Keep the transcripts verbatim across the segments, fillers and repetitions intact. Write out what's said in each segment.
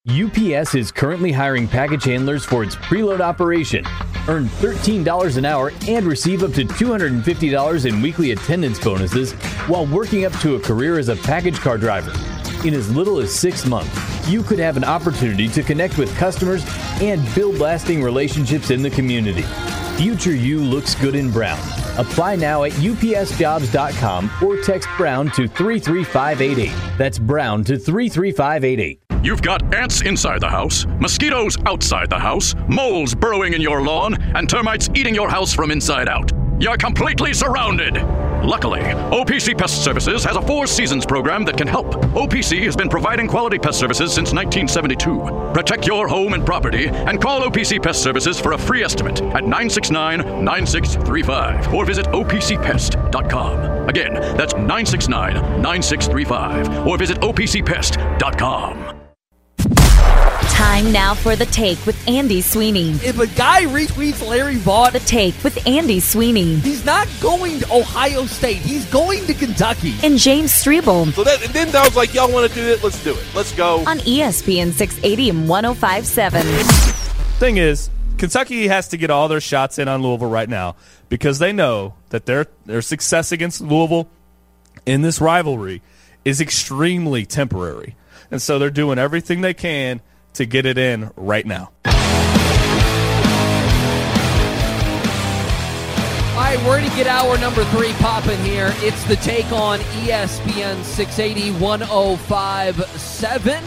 U P S is currently hiring package handlers for its preload operation. Earn thirteen dollars an hour and receive up to two hundred fifty dollars in weekly attendance bonuses while working up to a career as a package car driver. In as little as six months, you could have an opportunity to connect with customers and build lasting relationships in the community. Future you looks good in brown. Apply now at U P S jobs dot com or text Brown to three three five eight eight. That's Brown to three three five eight eight. You've got ants inside the house, mosquitoes outside the house, moles burrowing in your lawn, and termites eating your house from inside out. You're completely surrounded. Luckily, O P C Pest Services has a Four Seasons program that can help. O P C has been providing quality pest services since nineteen seventy-two. Protect your home and property and call O P C Pest Services for a free estimate at nine six nine, nine six three five or visit O P C pest dot com. Again, that's nine six nine, nine six three five or visit O P C pest dot com. Time now for The Take with Andy Sweeney. If a guy retweets Larry Vaught, The Take with Andy Sweeney. he's not going to Ohio State. He's going to Kentucky. And James Strebel. So that, and then I was like, y'all want to do it? Let's do it. Let's go. On E S P N six eighty and one oh five point seven. Thing is, Kentucky has to get all their shots in on Louisville right now because they know that their their success against Louisville in this rivalry is extremely temporary. And so they're doing everything they can to get it in right now. All right, we're going to get hour number three popping here. It's The Take on E S P N six eighty, one oh five point seven.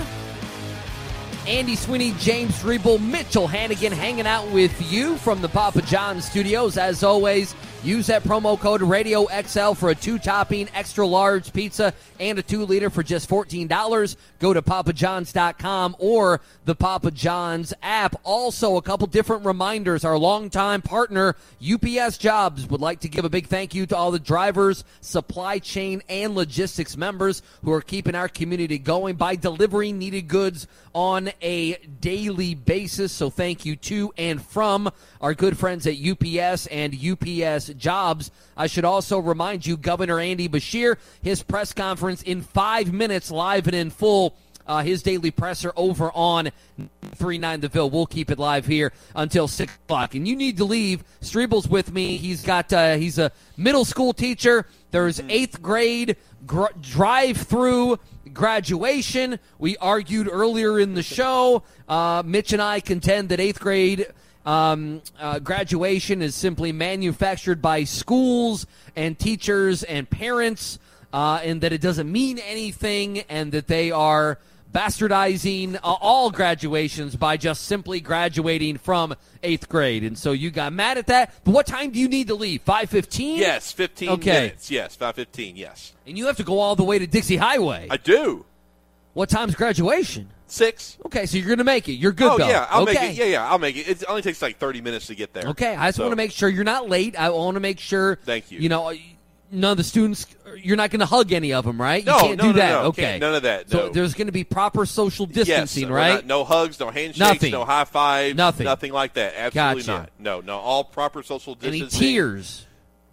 Andy Sweeney, James Strebel, Mitchell Hannigan hanging out with you from the Papa John's studios. As always, use that promo code Radio X L for a two-topping extra large pizza and a two-liter for just fourteen dollars. Go to papa johns dot com or the Papa John's app. Also, a couple different reminders. Our longtime partner, U P S Jobs, would like to give a big thank you to all the drivers, supply chain, and logistics members who are keeping our community going by delivering needed goods on a daily basis. So thank you to and from our good friends at U P S and U P S Jobs. I should also remind you, Governor Andy Beshear, his press conference in five minutes, live and in full. Uh, his daily presser over on three nine The Ville. We'll keep it live here until six o'clock. And you need to leave. Strebel's with me. He's got. Uh, he's a middle school teacher. There's eighth grade gr- drive-through graduation. We argued earlier in the show. Uh, Mitch and I contend that eighth grade um, uh, graduation is simply manufactured by schools and teachers and parents, uh, and that it doesn't mean anything, and that they are bastardizing uh, all graduations by just simply graduating from eighth grade. And so you got mad at that. But what time do you need to leave? five fifteen? Yes, fifteen okay. minutes. Yes, five fifteen, yes. And you have to go all the way to Dixie Highway. I do. What time's graduation? Six. Okay, so you're going to make it. You're good, oh, though. yeah, I'll okay. make it. Yeah, yeah, I'll make it. It only takes like thirty minutes to get there. Okay, I just so. want to make sure you're not late. I want to make sure. Thank you. You know, none of the students, you're not going to hug any of them, right? No, you can't no, do no, that. no. Okay. Can't, none of that. So no. there's going to be proper social distancing, yes, right? Not, no hugs, no handshakes, Nothing. no high fives, Nothing. nothing like that. Absolutely Gotcha. not. No, no, all proper social Any distancing. tears?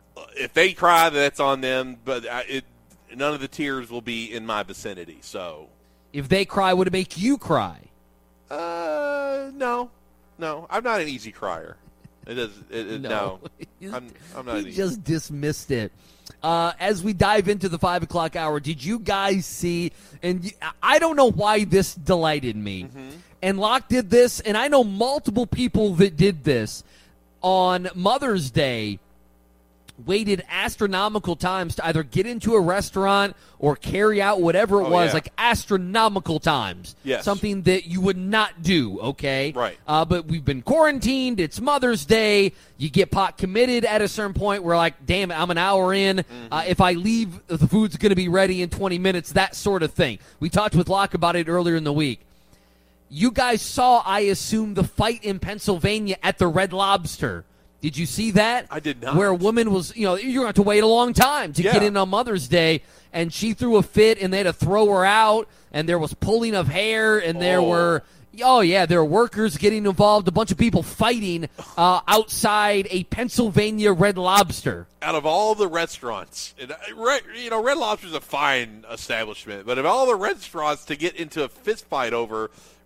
If they cry, that's on them. But I, it, none of the tears will be in my vicinity. So, if they cry, would it make you cry? Uh, no, no. I'm not an easy crier. It is. It, it, no, no. I'm, I'm not. He an easy. just dismissed it. Uh, as we dive into the five o'clock hour, did you guys see? And I don't know why this delighted me. Mm-hmm. And Locke did this, and I know multiple people that did this on Mother's Day. Waited astronomical times to either get into a restaurant or carry out whatever it oh, was, yeah. like astronomical times. Yes. Something that you would not do, okay? Right. Uh, but we've been quarantined. It's Mother's Day. You get pot committed at a certain point. We're like, damn it, I'm an hour in. Mm-hmm. Uh, if I leave, the food's going to be ready in twenty minutes, that sort of thing. We talked with Locke about it earlier in the week. You guys saw, I assume, the fight in Pennsylvania at the Red Lobster. Did you see that? I did not. Where a woman was, you know, you're going to have to wait a long time to yeah. get in on Mother's Day, and she threw a fit, and they had to throw her out, and there was pulling of hair, and there oh. were, oh, yeah, there were workers getting involved, a bunch of people fighting uh, outside a Pennsylvania Red Lobster. Out of all the restaurants, and, you know, Red Lobster's a fine establishment, but of all the restaurants to get into a fist fight over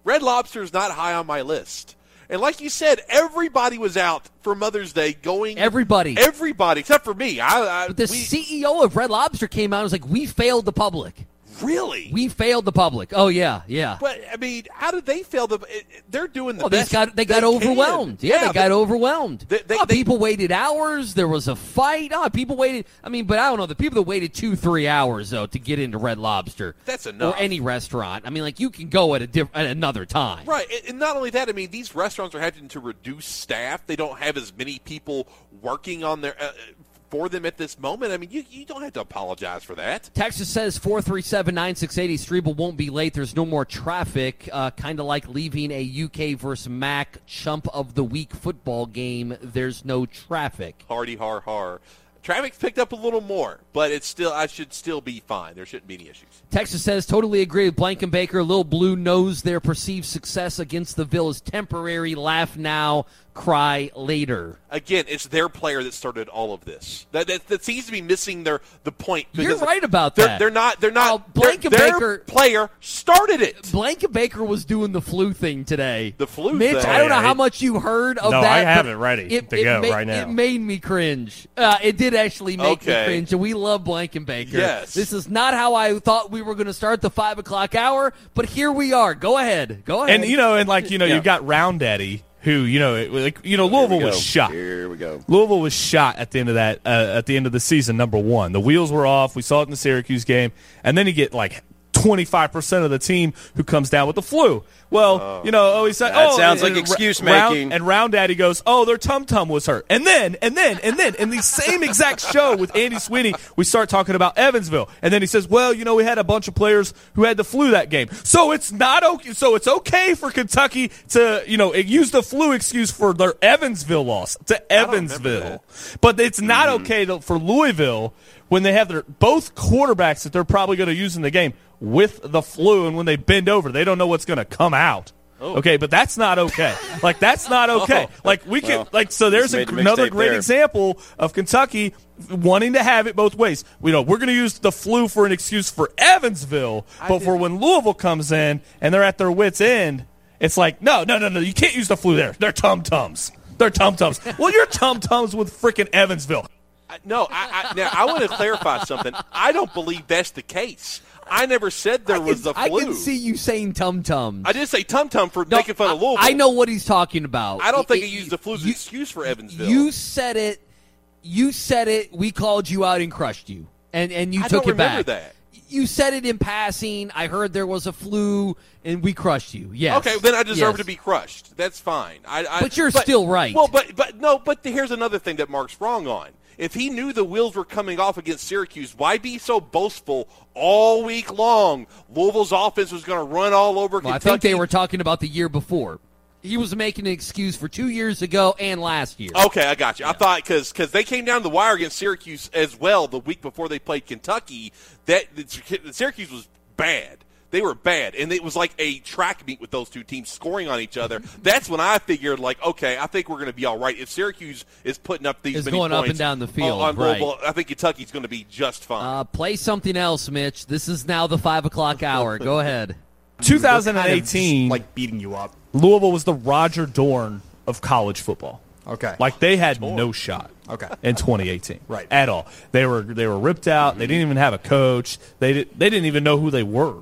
Red Lobster is not high on my list. And like you said, everybody was out for Mother's Day going. Everybody. Everybody, except for me. I, I, but the we, C E O of Red Lobster came out and was like, we failed the public. Really? We failed the public. Oh, yeah, yeah. But, I mean, how did they fail? The, they're doing the well, best they got, they got they overwhelmed. Can. Yeah, yeah, they got they, overwhelmed. They, they, oh, they, people waited hours. There was a fight. Oh, people waited. I mean, but I don't know. The people that waited two, three hours, though, to get into Red Lobster. That's enough. Or any restaurant. I mean, like, you can go at, a diff- at another time. Right. And not only that, I mean, these restaurants are having to reduce staff. They don't have as many people working on their uh, for them at this moment. I mean, you, you don't have to apologize for that. Texas says four three seven, nine six eight zero. Strebel won't be late. There's no more traffic. Uh, kind of like leaving a U K versus Mac chump of the week football game. There's no traffic. Hardy, har, har. Traffic's picked up a little more, but it's still I should still be fine. There shouldn't be any issues. Texas says, totally agree with Blankenbaker. Lil Blue knows their perceived success against the Ville is temporary. Laugh now, cry later. Again, it's their player that started all of this. That that, that seems to be missing their the point. You're right about they're, that. They're not. They're not. Oh, Blankenbaker, their player started it. Blankenbaker was doing the flu thing today. The flu Mitch, thing. I don't know Yeah, how it, much you heard of no, that. I have but it ready it, to it go made, right now. It made me cringe. Uh, it did actually make Okay. me cringe, and we love Blankenbaker. Yes. This is not how I thought we were going to start the five o'clock hour, but here we are. Go ahead. Go ahead. And you know, and like you know, Yeah. you've got Round Daddy, who you know, it, like you know, Louisville Here we was go. shot. Here we go. Louisville was shot at the end of that. Uh, at the end of the season, number one, the wheels were off. We saw it in the Syracuse game, and then you get like twenty-five percent of the team who comes down with the flu. Well, you know, oh, he said, That oh, sounds and- like and excuse Round- making. And Round Daddy goes, oh, their tum tum was hurt, and then, and then, and then, in the same exact show with Andy Sweeney, we start talking about Evansville, and then he says, well, you know, we had a bunch of players who had the flu that game, so it's not okay. So it's okay for Kentucky to, you know, use the flu excuse for their Evansville loss to Evansville, but it's not Mm-hmm. okay to, for Louisville when they have their both quarterbacks that they're probably going to use in the game with the flu, and when they bend over, they don't know what's going to come out. Oh. Okay, but that's not okay. Like that's not okay. Oh. Like we can Well, like so. There's a, just made the another mixtape great there. example of Kentucky wanting to have it both ways. We know we're going to use the flu for an excuse for Evansville, but for when Louisville comes in and they're at their wits' end, it's like no, no, no, no. You can't use the flu there. They're tum tums. They're tum tums. Well, you're tum tums with freaking Evansville. I- No, I, I, now I want to clarify something. I don't believe that's the case. I never said there I was can, the flu. I can see you saying tum tum. I did say tum tum for making fun of Louisville. I know what he's talking about. I don't think It- he used the flu as an you- excuse for Evansville. You said it. You said it. We called you out and crushed you, and and you I took don't it back. remember that. You said it in passing. I heard there was a flu, and we crushed you. Yes. Okay, then I deserve Yes. to be crushed. That's fine. I, I, But you're still right. Well, but but no, but here's another thing that Mark's wrong on. If he knew the wheels were coming off against Syracuse, why be so boastful all week long? Louisville's offense was going to run all over Well, I Kentucky. think they were talking about the year before. He was making an excuse for two years ago and last year. Okay, I got you. I thought because because they came down the wire against Syracuse as well the week before they played Kentucky. That Syracuse was bad. They were bad, and it was like a track meet with those two teams scoring on each other. That's when I figured, like, okay, I think we're going to be all right. If Syracuse is putting up these Is many going up points and down the field, on, on right. Louisville, I think Kentucky's going to be just fine. Uh, play something else, Mitch. This is now the five o'clock hour. Go ahead. twenty They're kind of eighteen, just, like beating you up. Louisville was the Roger Dorn of college football. Okay. Like they had no shot. Okay. In twenty eighteen, Right. At all, they were they were ripped out. They didn't even have a coach. They did, they didn't even know who they were.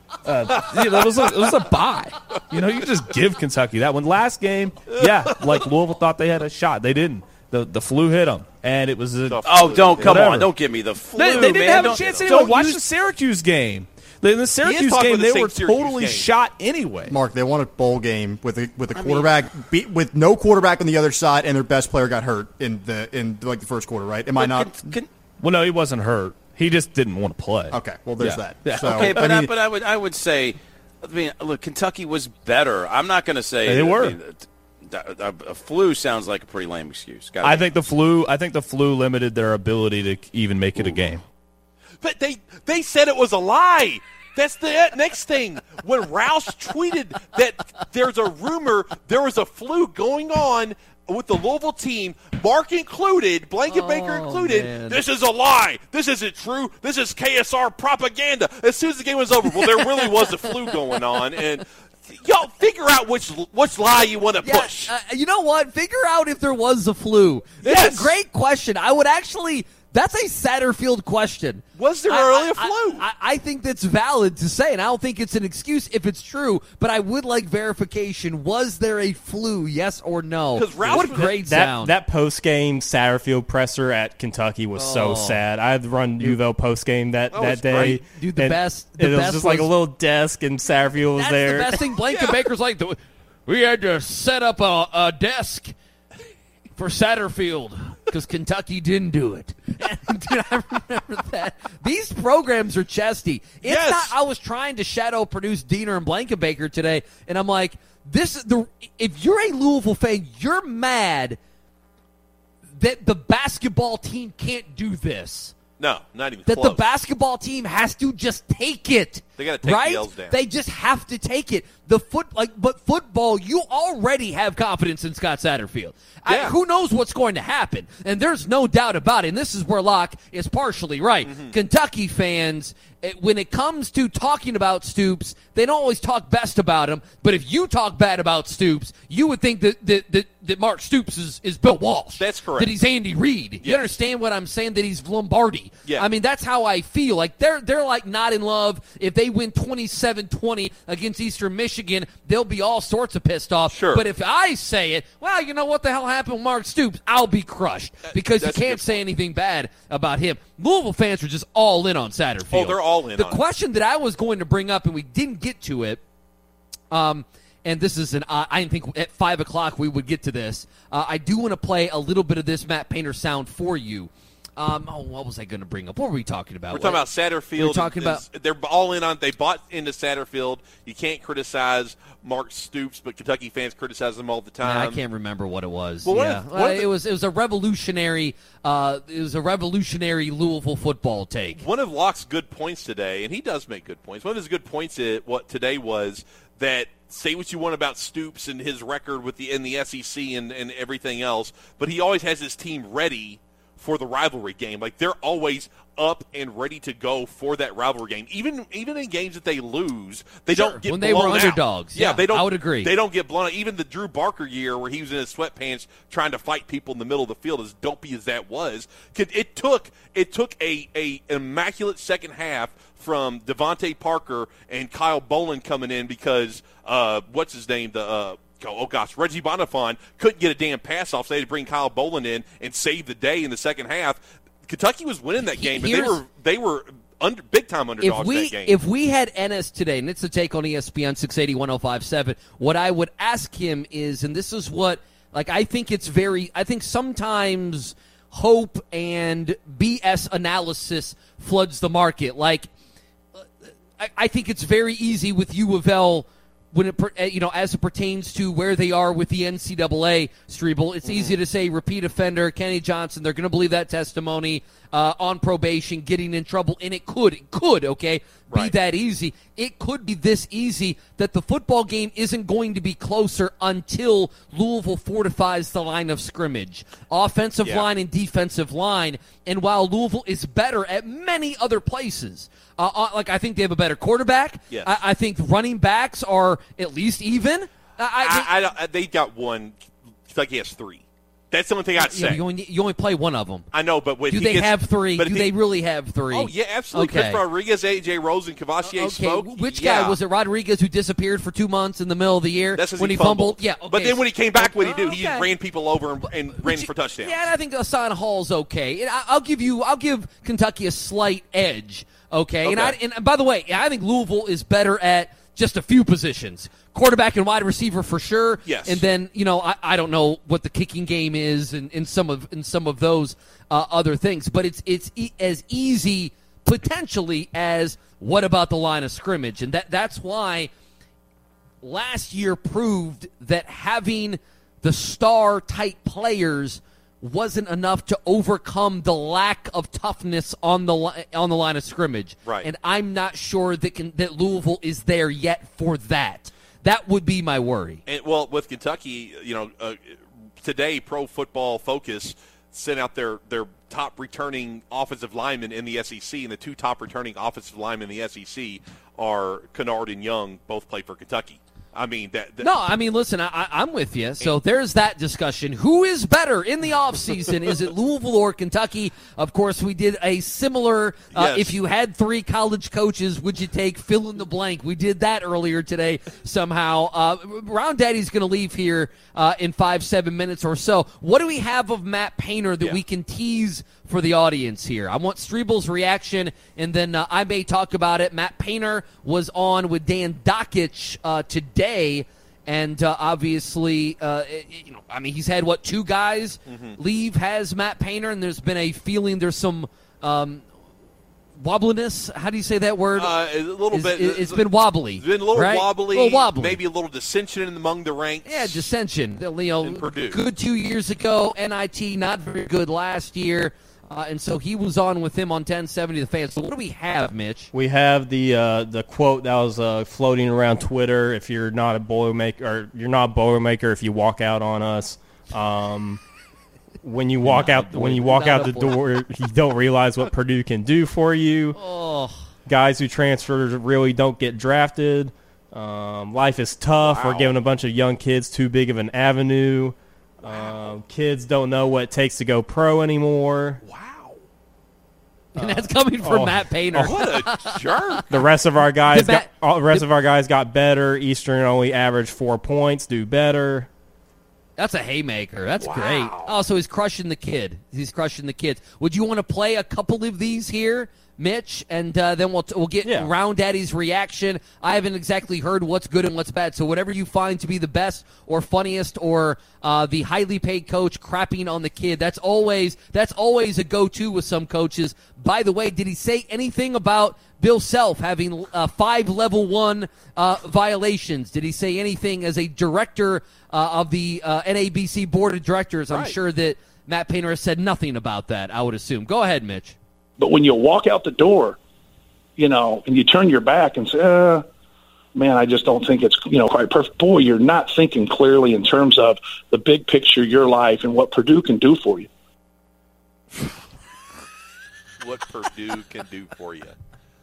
Uh, you know, it was a, it was a bye. You know, you just give Kentucky that one. Last game, yeah, like Louisville thought they had a shot. They didn't. The the flu hit them, and it was a, Oh, don't come Whatever. on! Don't give me the flu. they, they didn't man. have a Don't- chance don't anyway. Watch use- the Syracuse game. In the Syracuse talking game, about the they same were Syracuse totally game. shot anyway. Mark, they won a bowl game with a with a quarterback beat, with no quarterback on the other side, and their best player got hurt in the in like the first quarter. Right? Am I not? Can- can- Well, no, he wasn't hurt. He just didn't want to play. Okay. Well, there's Yeah. that. Yeah. So, Okay, but I I, mean, but I would I would say, I mean, look, Kentucky was better. I'm not going to say They were. I mean, a, a, a flu sounds like a pretty lame excuse. Gotta I be. think the flu. I think the flu limited their ability to even make it a game. But they they said it was a lie. That's the next thing. When Rouse tweeted that there's a rumor there was a flu going on with the Louisville team, Mark included, Blankenbaker Oh, included, man. this is a lie. This isn't true. This is K S R propaganda. As soon as the game was over, well, there really was a flu going on. And Y'all figure out which which lie you want to Yeah, push. uh, you know what? Figure out if there was a flu. It's Yes. a great question. I would actually. That's a Satterfield question. Was there I- really I- a flu? I, I think that's valid to say, and I don't think it's an excuse if it's true. But I would like verification. Was there a flu? Yes or no? 'Cause Roush What was- great That sound. that post game Satterfield presser at Kentucky was Oh. so sad. I had run U of L post game that, Oh, that it's day. great. Dude, the and best- the it was best just like a was- little desk, and Satterfield was That's there. the best thing. Blanket Baker's like, we had to set up a, a desk for Satterfield because Kentucky didn't do it. And, dude, I remember that. These programs are chesty. It's Yes. not. I was trying to shadow produce Diener and Blanket Baker today, and I'm like, this is the. If you're a Louisville fan, you're mad that the basketball team can't do this. No, not even That close. the basketball team has to just take it. They gotta take the right? L's down. They just have to take it. The foot, like, but football, you already have confidence in Scott Satterfield. I, Yeah. who knows what's going to happen? And there's no doubt about it. And this is where Locke is partially right. Mm-hmm. Kentucky fans, it, when it comes to talking about Stoops, they don't always talk best about him. But if you talk bad about Stoops, you would think that that, that, that Mark Stoops is, is Bill Walsh. That's correct. That he's Andy Reid. You Yes. understand what I'm saying? That he's Lombardi. Yeah. I mean, that's how I feel. Like they're they're like not in love. If they win twenty-seven twenty against Eastern Michigan, they'll be all sorts of pissed off. Sure. But if I say it, well, you know what the hell happened with Mark Stoops? I'll be crushed because you that's a can't good say anything bad about him. Louisville fans are just all in on Satterfield. Oh, they're all in The on it. question that I was going to bring up, and we didn't get to it, um, and this is an uh, I didn't think at five o'clock we would get to this. Uh, I do want to play a little bit of this Matt Painter sound for you. Um, oh, what was I going to bring up? What were we talking about? We're talking about Satterfield. We're talking is- They're all in on. They bought into Satterfield. You can't criticize Mark Stoops, but Kentucky fans criticize him all the time. Nah, I can't remember what it was. Well, one yeah, of the- one Uh, of the- it was it was a revolutionary. Uh, it was a revolutionary Louisville football take. One of Locke's good points today, and he does make good points. One of his good points it, what today was that say what you want about Stoops and his record with the in the S E C and, and everything else, but he always has his team ready for the rivalry game. Like they're always up and ready to go for that rivalry game. Even even in games that they lose, they Sure. don't get When they blown were out. underdogs. Yeah, they don't. I would agree. They don't get blown out. Even the Drew Barker year where he was in his sweatpants trying to fight people in the middle of the field, as dopey as that was, could- it took it took a a immaculate second half from Devontae Parker and Kyle Bolin coming in because uh, what's his name the. Uh, Oh, gosh, Reggie Bonifant couldn't get a damn pass off, so they had to bring Kyle Bolin in and save the day in the second half. Kentucky was winning that game, but they Here's- were they were under, big-time underdogs If we that game. if we had Ennis today, and it's a take on E S P N six eighty, one oh five seven, what I would ask him is, and this is what, like, I think it's very, I think sometimes hope and B S analysis floods the market. Like, I, I think it's very easy with U of L when it, per- uh, you know, as it pertains to where they are with the N C double A, Strebel. It's easy to say repeat offender, Kenny Johnson. They're going to believe that testimony uh, on probation, getting in trouble, and it could, it could, okay, be Right. that easy. It could be this easy that the football game isn't going to be closer until Louisville fortifies the line of scrimmage, offensive Yeah. line and defensive line. And while Louisville is better at many other places, uh, uh, like I think they have a better quarterback. Yes. I, I think running backs are at least even. I, I, I, I, don't- I, they got one. Kentucky has three. That's the only thing I'd yeah, say. you, only, you only play one of them. I know, but when Do he they gets, have three? But Do he- they really have three? Oh yeah, absolutely. Okay. Chris Rodriguez, A J Rosen, Cavassier Okay, Smoke. which yeah. guy was it? Rodriguez, who disappeared for two months in the middle of the year That's 'cause when he he fumbled. fumbled. Yeah, okay. But then when he came back, what did he do? Oh, He okay. just ran people over and, and ran Which- for touchdowns. Yeah, and I think Hassan Hall's okay. And I, I'll give you, I'll give Kentucky a slight edge. Okay, and I, Okay. and by the way, I think Louisville is better at just a few positions, quarterback and wide receiver for sure. Yes. and then you know I, I don't know what the kicking game is and in some of in some of those uh, other things, but it's it's e- as easy potentially as what about the line of scrimmage, and that that's why last year proved that having the star type players wasn't enough to overcome the lack of toughness on the li- on the line of scrimmage. Right. And I'm not sure that can, that Louisville is there yet for that. That would be my worry. And well, with Kentucky, you know, uh, today Pro Football Focus sent out their their top returning offensive linemen in the S E C, and the two top returning offensive linemen in the S E C are Kennard and Young, both play for Kentucky. I mean, that, that No, I mean, listen, I, I'm with you. So there's that discussion. Who is better in the offseason? Is it Louisville or Kentucky? Of course, we did a similar, uh, Yes. if you had three college coaches, would you take fill in the blank? We did that earlier today somehow. Uh, Round Daddy's going to leave here uh, in five, seven minutes or so. What do we have of Matt Painter that Yeah. we can tease for the audience here? I want Strebel's reaction, and then uh, I may talk about it. Matt Painter was on with Dan Dakich uh, today, and uh, obviously, uh, it- you know, I mean, he's had, what, two guys Mm-hmm. leave, has Matt Painter, and there's been a feeling there's some um, wobbliness. How do you say that word? Uh, a little Is- bit. it- It's been wobbly. It's been a little right? wobbly, A little wobbly. maybe a little dissension among the ranks. Yeah, dissension. You know, In Purdue. good two years ago. N I T not very good last year, uh, and so he was on with him on ten seventy The Fan. So what do we have, Mitch? We have the uh, the quote that was uh, floating around Twitter. If you're not a Boilermaker, or you're not a Boilermaker, if you walk out on us, um, when you walk out when you walk Not out a the door, you don't realize what Purdue can do for you. Oh, Guys who transfer really don't get drafted. Um, life is tough. We're Wow. giving a bunch of young kids too big of an avenue. Um, kids don't know what it takes to go pro anymore. Wow. and that's coming from oh. Matt Painter. What a jerk. The rest of our guys Did got Matt- all the rest did- of our guys got better. Eastern only averaged four points. Do better. That's a haymaker. That's Wow. great. Oh, so he's crushing the kid. He's crushing the kids. Would you want to play a couple of these here, Mitch? And uh, then we'll t- we'll get Yeah. Round Daddy's reaction. I haven't exactly heard what's good and what's bad. So whatever you find to be the best or funniest or uh, the highly paid coach crapping on the kid, that's always that's always a go-to with some coaches. By the way, did he say anything about Bill Self having uh, five level one uh, violations? Did he say anything as a director uh, of the uh, N A B C board of directors? I'm Right. sure that Matt Painter has said nothing about that, I would assume. Go ahead, Mitch. But when you walk out the door, you know, and you turn your back and say, uh, man, I just don't think it's, you know, quite perfect. Boy, you're not thinking clearly in terms of the big picture of your life and what Purdue can do for you. What Purdue can do for you.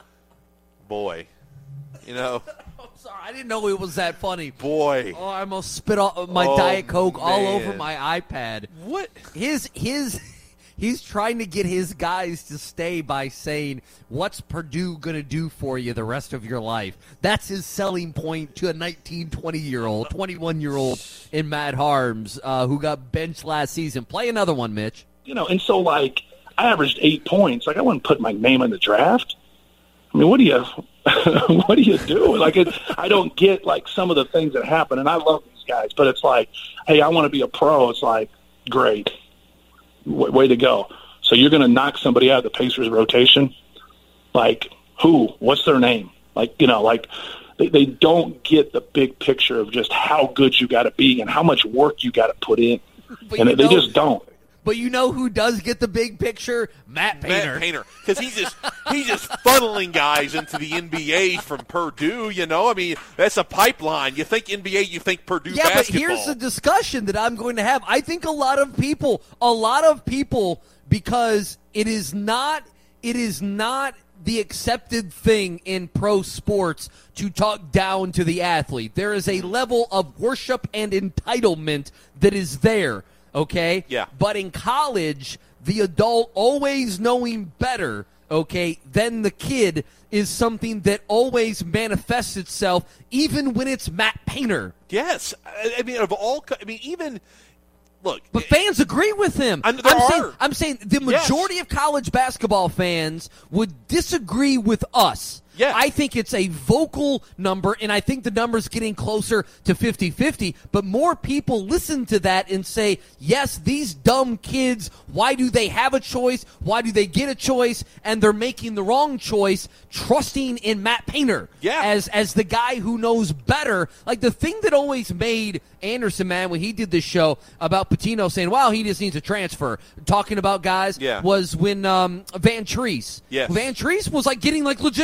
Boy. You know, I'm sorry, I didn't know it was that funny. boy. Oh, I almost spit all, my Oh, Diet Coke all man. over my iPad. What? His his he's trying to get his guys to stay by saying, what's Purdue going to do for you the rest of your life? That's his selling point to a nineteen, twenty-year-old, twenty-one-year-old in Matt Harms, uh, who got benched last season. Play another one, Mitch. You know, and so, like, I averaged eight points. Like, I wouldn't put my name in the draft. I mean, what do you what do you do? Like, it, I don't get, like, some of the things that happen, and I love these guys, but it's like, hey, I want to be a pro. It's like, great. W- way to go. So you're going to knock somebody out of the Pacers rotation? Like, who? What's their name? Like, you know, like, they, they don't get the big picture of just how good you got to be and how much work you got to put in. But And you they know- just don't. But you know who does get the big picture? Matt Painter. Matt Painter, because he's just he's just funneling guys into the N B A from Purdue. You know, I mean that's a pipeline. You think N B A, you think Purdue Yeah, basketball. but here's the discussion that I'm going to have. I think a lot of people, a lot of people, because it is not, it is not the accepted thing in pro sports to talk down to the athlete. There is a level of worship and entitlement that is there. Okay? Yeah. But in college, the adult always knowing better, okay, than the kid is something that always manifests itself, even when it's Matt Painter. Yes, I, I mean of all. co- I mean even look. But fans agree with him. And there I'm are. saying, I'm saying the Yes. majority of college basketball fans would disagree with us. Yes. I think it's a vocal number, and I think the number's getting closer to fifty-fifty, but more people listen to that and say, yes, these dumb kids, why do they have a choice? Why do they get a choice? And they're making the wrong choice, trusting in Matt Painter Yeah. as, as the guy who knows better. Like the thing that always made Anderson, man, when he did this show about Patino saying, wow, he just needs a transfer, talking about guys, Yeah. was when um, Van Treese. Yes. Van Treese was like getting like legit offers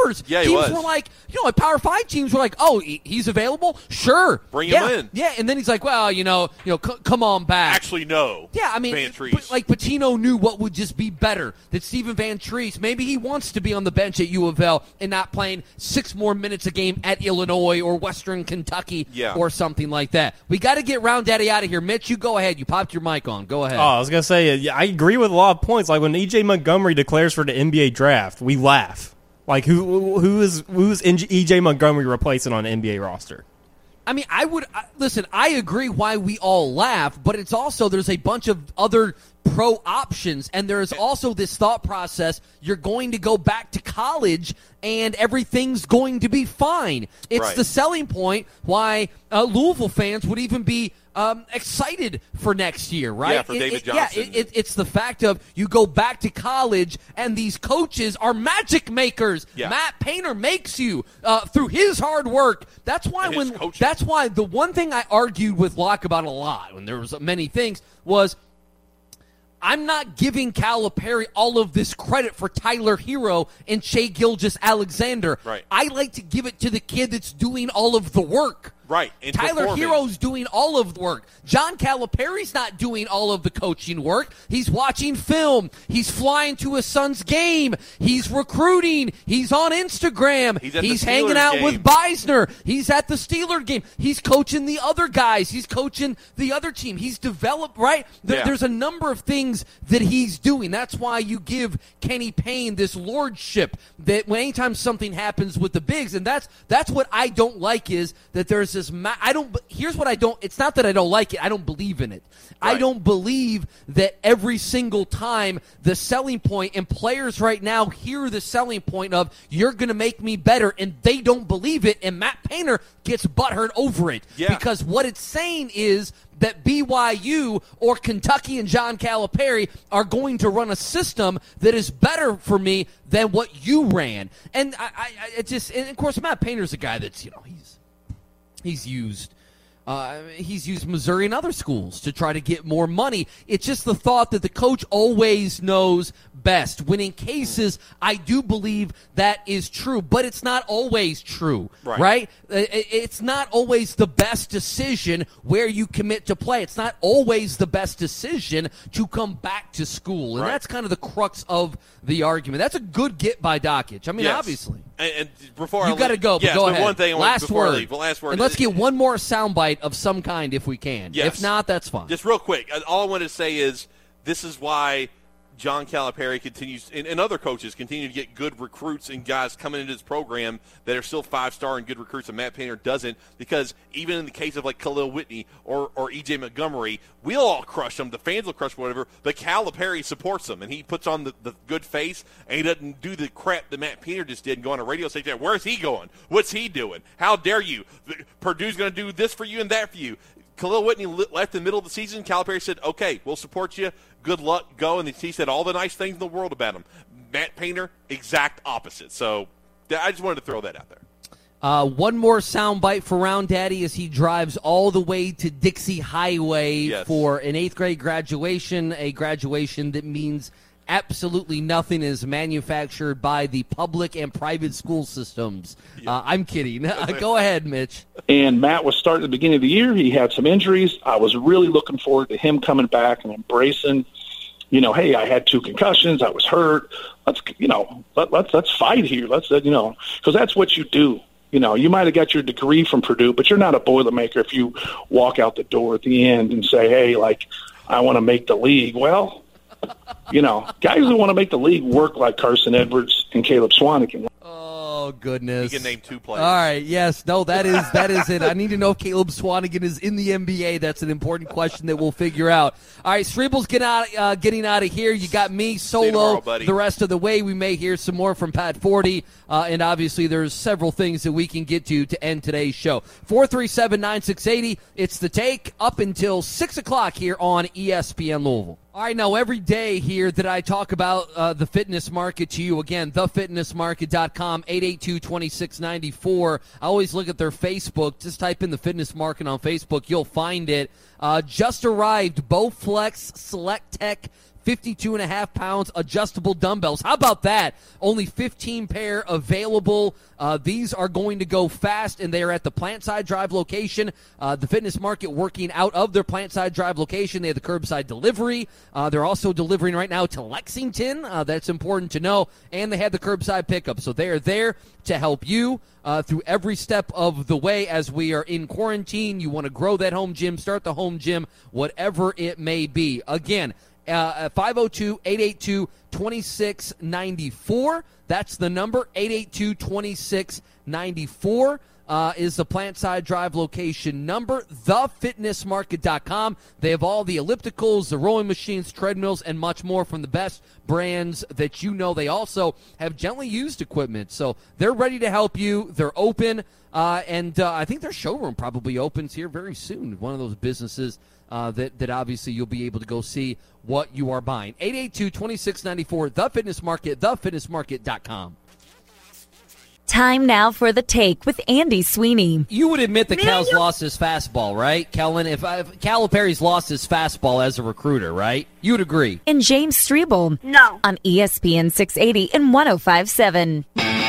numbers. Yeah, he teams was. were like, you know, like Power Five teams were like, oh, he, he's available? Sure. Bring yeah, him in. Yeah, and then he's like, well, you know, you know, c- come on back. Actually, no. Yeah, I mean, Van Treese. but, like Patino knew what would just be better. That Stephen Van Treese, maybe he wants to be on the bench at U of L and not playing six more minutes a game at Illinois or Western Kentucky yeah. or something like that. We got to get Round Daddy out of here. Mitch, you go ahead. You popped your mic on. Go ahead. Oh, I was gonna say, yeah, I agree with a lot of points. Like when E J Montgomery declares for the N B A draft, we laugh. Like who who is who's E J Montgomery replacing on the N B A roster? I mean, I would I, listen. I agree why we all laugh, but it's also there's a bunch of other pro options, and there is also this thought process. You're going to go back to college, and everything's going to be fine. It's right. the selling point why uh, Louisville fans would even be um, excited for next year, right? Yeah, for it, David it, Johnson. Yeah, it, it, it's the fact of you go back to college, and these coaches are magic makers. Yeah. Matt Painter makes you uh, through his hard work. That's why And when his coaching. that's why the one thing I argued with Locke about a lot, when there was many things, was I'm not giving Calipari all of this credit for Tyler Hero and Shai Gilgeous-Alexander. Right. I like to give it to the kid that's doing all of the work. Right. And Tyler performing. Hero's doing all of the work. John Calipari's not doing all of the coaching work. He's watching film. He's flying to his son's game. He's recruiting. He's on Instagram. He's, at He's the hanging Steelers out game. with Beisner. He's at the Steeler game. He's coaching the other guys. He's coaching the other team. He's developed, right? There, Yeah. There's a number of things that he's doing. That's why you give Kenny Payne this lordship that when anytime something happens with the bigs, and that's that's what I don't like is that there's this ma- I don't here's what I don't it's not that I don't like it, I don't believe in it. I Right. don't believe that every single time the selling point, and players right now hear the selling point of you're going to make me better, and they don't believe it, and Matt Painter gets butthurt over it. Yeah. Because what it's saying is that B Y U or Kentucky and John Calipari are going to run a system that is better for me than what you ran. And I, I, I it just, and of course, Matt Painter's a guy that's, you know, he's he's used. Uh, he's used Missouri and other schools to try to get more money. It's just the thought that the coach always knows best. When in cases, I do believe that is true, but it's not always true, Right. right? Uh, It's not always the best decision where you commit to play. It's not always the best decision to come back to school, and Right. that's kind of the crux of the argument. That's a good get by Dockich. I mean, Yes. obviously. And, and before You I got to leave- go, but yes, go but ahead. One thing I want- last before I word. leave, the last word. And let's get one more soundbite of some kind if we can. Yes. If not, that's fine. Just real quick, uh, all I want to say is this is why John Calipari continues, and, and other coaches continue to get good recruits and guys coming into this program that are still five-star and good recruits, and Matt Painter doesn't, because even in the case of like Khalil Whitney or, or E J Montgomery, we'll all crush them, the fans will crush whatever, but Calipari supports them, and he puts on the, the good face, and he doesn't do the crap that Matt Painter just did and go on a radio station. Where's he going? What's he doing? How dare you? Purdue's going to do this for you and that for you. Khalil Whitney left in the middle of the season. Calipari said, okay, we'll support you. Good luck, go. And he said all the nice things in the world about him. Matt Painter, exact opposite. So I just wanted to throw that out there. Uh, one more soundbite for Round Daddy as he drives all the way to Dixie Highway Yes. for an eighth grade graduation, a graduation that means absolutely nothing, is manufactured by the public and private school systems. Uh, I'm kidding. Go ahead, Mitch. And Matt was starting at the beginning of the year. He had some injuries. I was really looking forward to him coming back and embracing, you know, hey, I had two concussions. I was hurt. Let's, you know, let, let's let's fight here. Let's, you know, because that's what you do. You know, you might have got your degree from Purdue, but you're not a Boilermaker if you walk out the door at the end and say, hey, like, I want to make the league. Well, you know, guys who want to make the league work like Carson Edwards and Caleb Swanigan. Oh, goodness. You can name two players. All right, yes. No, that is that is it. I need to know if Caleb Swanigan is in the N B A. That's an important question that we'll figure out. All right, Strebel's get out, uh, getting out of here. You got me solo tomorrow, buddy. the rest of the way. We may hear some more from Pat Forty, uh, and obviously there's several things that we can get to to end today's show. four three seven, nine six eight zero. It's The Take up until six o'clock here on E S P N Louisville. All right, now every day here that I talk about uh, the fitness market to you, again, the fitness market dot com, eight eight two, two six nine four. I always look at their Facebook. Just type in the fitness market on Facebook. You'll find it. Uh, just arrived Bowflex Select Tech fifty-two and a half pounds adjustable dumbbells. How about that? Only fifteen pair available. Uh, these are going to go fast, and they are at the Plantside Drive location. Uh, the Fitness Market working out of their Plantside Drive location. They have the curbside delivery. Uh, they're also delivering right now to Lexington. Uh, that's important to know. And they have the curbside pickup. So they are there to help you uh, through every step of the way as we are in quarantine. You want to grow that home gym, start the home gym, whatever it may be. Again, uh, five oh two, eight eight two, two six nine four. That's the number, eight eight two, two six nine four. Uh, is the Plantside Drive location number, the fitness market dot com. They have all the ellipticals, the rowing machines, treadmills, and much more from the best brands that you know. They also have gently used equipment, so they're ready to help you. They're open, uh, and uh, I think their showroom probably opens here very soon. One of those businesses uh, that, that obviously you'll be able to go see what you are buying. eight eight two, two six nine four, The Fitness Market, the fitness market dot com. Time now for The Take with Andy Sweeney. You would admit that Cal's lost his fastball, right, Kellen? If, if Calipari's lost his fastball as a recruiter, right? You would agree. And James Strebel. No. On E S P N six eighty and one oh five point seven.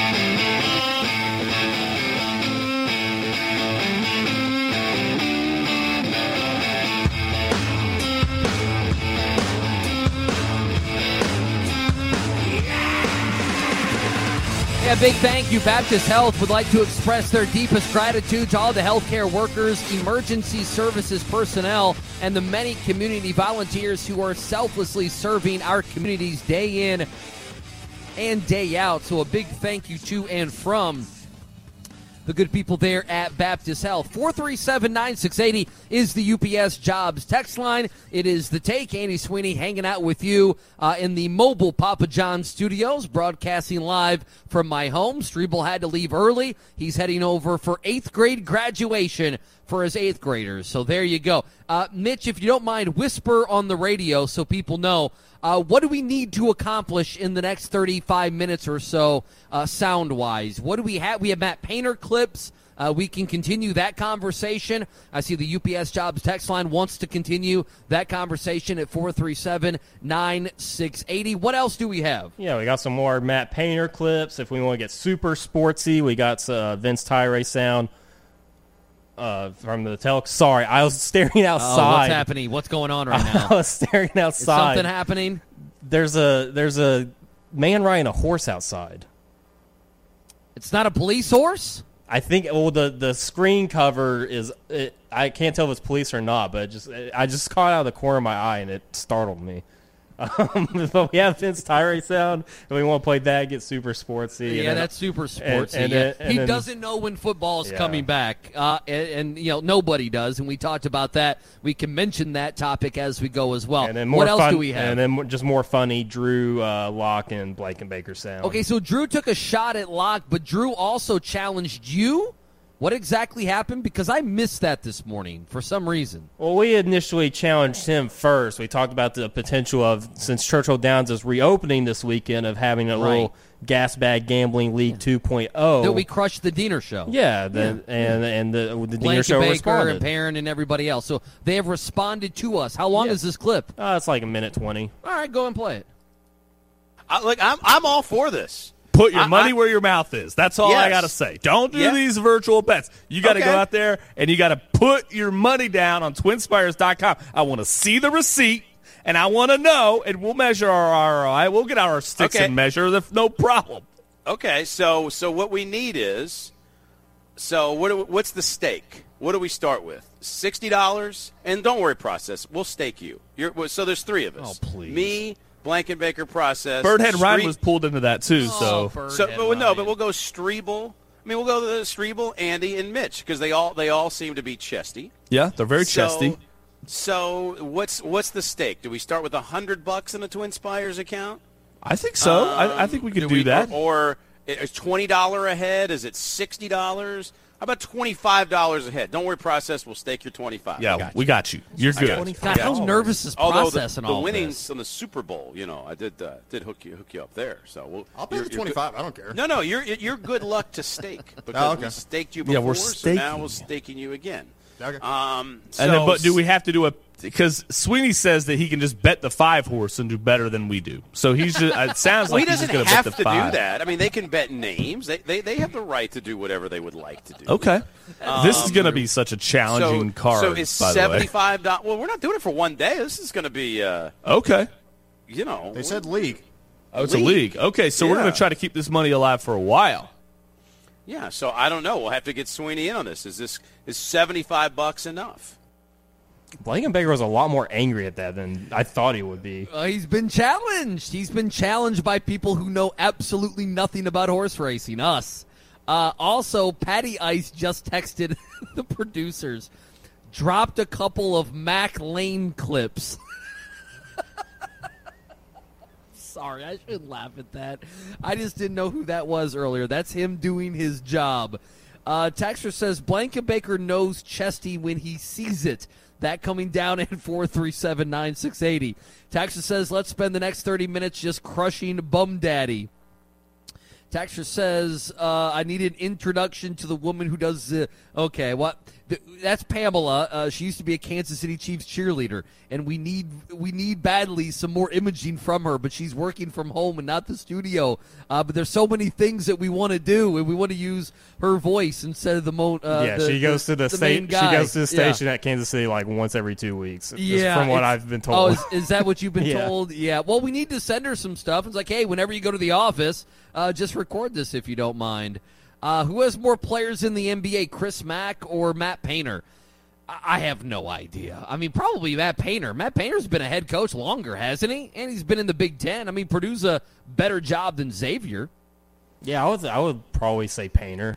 A big thank you. Baptist Health would like to express their deepest gratitude to all the healthcare workers, emergency services personnel, and the many community volunteers who are selflessly serving our communities day in and day out. So a big thank you to and from the good people there at Baptist Health. four three seven, nine six eight zero is the U P S Jobs text line. It is The Take. Andy Sweeney hanging out with you uh, in the mobile Papa John studios, broadcasting live from my home. Strebel had to leave early. He's heading over for eighth grade graduation for his eighth graders. So there you go. Uh, Mitch, if you don't mind, whisper on the radio so people know, Uh, what do we need to accomplish in the next thirty-five minutes or so, uh, sound-wise? What do we have? We have Matt Painter clips. Uh, we can continue that conversation. I see the U P S Jobs text line wants to continue that conversation at four three seven, nine six eight zero. What else do we have? Yeah, we got some more Matt Painter clips. If we want to get super sportsy, we got uh, Vince Tyree sound. Uh, from the tel. Sorry, I was staring outside. Oh, what's happening? What's going on right now? I was staring outside. Is something happening? There's a there's a man riding a horse outside. It's not a police horse? I think. Well, the the screen cover is. It, I can't tell if it's police or not, but it just I just caught out of the corner of my eye and it startled me. Um, but we have Vince Tyree sound, and we want to play that, get super sportsy. Yeah, and that's super sportsy. And, and, yeah. and, and he then, doesn't know when football is yeah. coming back, uh, and, and you know nobody does. And we talked about that. We can mention that topic as we go as well. And then more what else fun, do we have? And then just more funny Drew uh, Lock and Blake and Baker sound. Okay, so Drew took a shot at Locke, but Drew also challenged you. What exactly happened? Because I missed that this morning for some reason. Well, we initially challenged him first. We talked about the potential of, since Churchill Downs is reopening this weekend, of having a Right. little gas bag gambling league two point oh. That we crushed the Diener show. Yeah, the, Yeah. and and the, the Diener Blank show and Baker responded. and Perrin and everybody else. So they have responded to us. How long Yeah. is this clip? Uh, it's like a minute twenty. All right, go and play it. I, like I'm, I'm all for this. Put your I- money I- where your mouth is. That's all I Yes. got to say. Don't do Yeah. these virtual bets. You got to Okay. go out there and you got to put your money down on twin spires dot com. I want to see the receipt and I want to know, and we'll measure our R O I. We'll get our sticks Okay. and measure. The, no problem. Okay, so so what we need is, so what do, what's the stake? What do we start with? Sixty dollars, and don't worry, process. We'll stake you. You're, so there's three of us. Oh, please. Me, Blankenbaker, process. Birdhead Ryan Stre- was pulled into that too. Oh, so So, Birdhead but no, Ryan. but we'll go Strebel. I mean, we'll go the Strebel, Andy, and Mitch because they all they all seem to be chesty. yeah, they're very So- chesty. So what's what's the stake? Do we start with a hundred bucks in a Twin Spires account? I think so. I, I think we could Do do, we- that. Or is twenty dollar a head? Is it sixty dollars? How about twenty five dollars a head? Don't worry, process. We'll stake your twenty five. yeah, we got you. You're good. God, how nervous is Although the, processing the all winnings this? on the Super Bowl, you know, I did uh, did hook you hook you up there. So we'll, I'll pay you're- the you're good- twenty-five. I don't care. No, no, you're you're good luck to stake because Oh, okay. we staked you Yeah, before, we're so now staking we're you. staking you again. Okay. Um, so, And then, but do we have to do a? Because Sweeney says that he can just bet the five horse and do better than we do. So he's just. It sounds well, like he he's doesn't just going to bet have the to five. do that. I mean, they can bet names. They they they have the right to do whatever they would like to do. Okay. Um, this is going to be such a challenging so, card. So is by the way. seventy-five dollars? Well, we're not doing it for one day. This is going to be. Uh, Okay. You know, They said league. Oh, it's a league. Okay, so we're Yeah. going to try to keep this money alive for a while. Yeah, so I don't know. We'll have to get Sweeney in on this. Is this is seventy-five bucks enough? Blankenbaker was a lot more angry at that than I thought he would be. Uh, he's been challenged. He's been challenged by people who know absolutely nothing about horse racing, us. Uh, also, Patty Ice just texted the producers, dropped a couple of Mac Lane clips. Sorry, I shouldn't laugh at that. I just didn't know who that was earlier. That's him doing his job. Uh, Texter says, Blankenbaker knows Chesty when he sees it. That coming down at four three seven, nine six eight zero. Texter says, let's spend the next thirty minutes just crushing Bum Daddy. Texter says, uh, I need an introduction to the woman who does the... Okay, what? The, that's Pamela. Uh, she used to be a Kansas City Chiefs cheerleader, and we need we need badly some more imaging from her, but she's working from home and not the studio. Uh, but there's so many things that we want to do, and we want to use her voice instead of the... Mo- uh, yeah, the, she goes the, to the, the state. main guy. She goes to the station Yeah. at Kansas City like once every two weeks. Yeah, from what it's- I've been Oh, told. is, is that what you've been Yeah. told? Yeah. Well, we need to send her some stuff. It's like, hey, whenever you go to the office, uh, just record this if you don't mind. Uh, who has more players in the N B A, Chris Mack or Matt Painter? I, I have no idea. I mean, probably Matt Painter. Matt Painter's been a head coach longer, hasn't he? And he's been in the Big Ten. I mean, Purdue's a better job than Xavier. Yeah, I would. I would probably say Painter.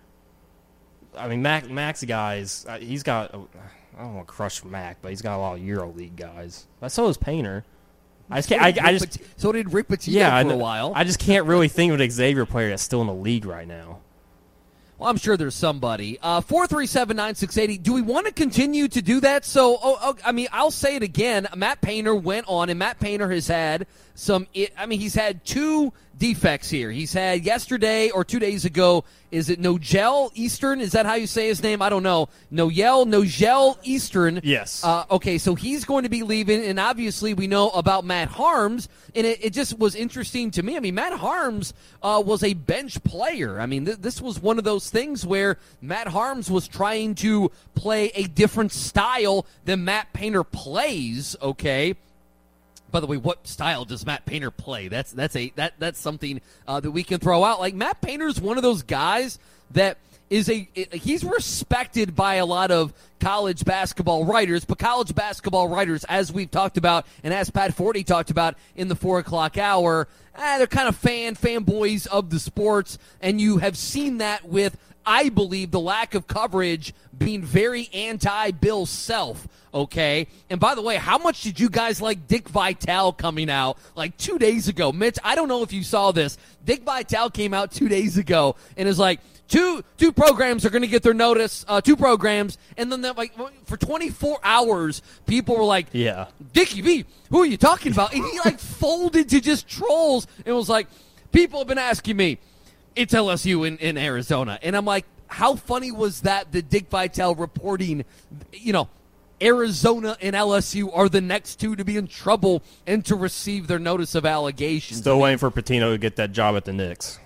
I mean, Mac, Mac's guys. Uh, he's got. I don't want to crush Mac, but he's got a lot of EuroLeague guys. But so is Painter. I just can't. So I, did I Rick just. Pati- so did Rick Pitino Yeah, for I, a while. I just can't really think of an Xavier player that's still in the league right now. Well, I'm sure there's somebody. Uh, four three seven, nine six eight zero. Do we want to continue to do that? So, oh, oh, I mean, I'll say it again. Matt Painter went on, and Matt Painter has had some, I mean, he's had two defects here. He's had yesterday or two days ago, is it Nogel Eastern? Is that how you say his name? I don't know. Noel, Nogel Eastern. Yes. Uh, okay, so he's going to be leaving, and obviously we know about Matt Harms, and it, it just was interesting to me. I mean, Matt Harms uh, was a bench player. I mean, th- this was one of those things where Matt Harms was trying to play a different style than Matt Painter plays, okay? By the way, what style does Matt Painter play? That's that's a that that's something uh, that we can throw out. Like, Matt Painter's one of those guys that is a he's respected by a lot of college basketball writers, but college basketball writers, as we've talked about and as Pat Forty talked about in the four o'clock hour, eh, they're kind of fan fanboys of the sports, and you have seen that with, I believe, the lack of coverage being very anti-Bill Self, okay? And by the way, how much did you guys like Dick Vitale coming out like two days ago? Mitch, I don't know if you saw this. Dick Vitale came out two days ago and is like, two two programs are going to get their notice, uh, two programs, and then like for twenty-four hours, people were like, Yeah. Dickie V, who are you talking about? And he like folded to just trolls and was like, people have been asking me, it's L S U in, in Arizona. And I'm like, how funny was that, the Dick Vitale reporting, you know, Arizona and L S U are the next two to be in trouble and to receive their notice of allegations. Still waiting for Patino to get that job at the Knicks.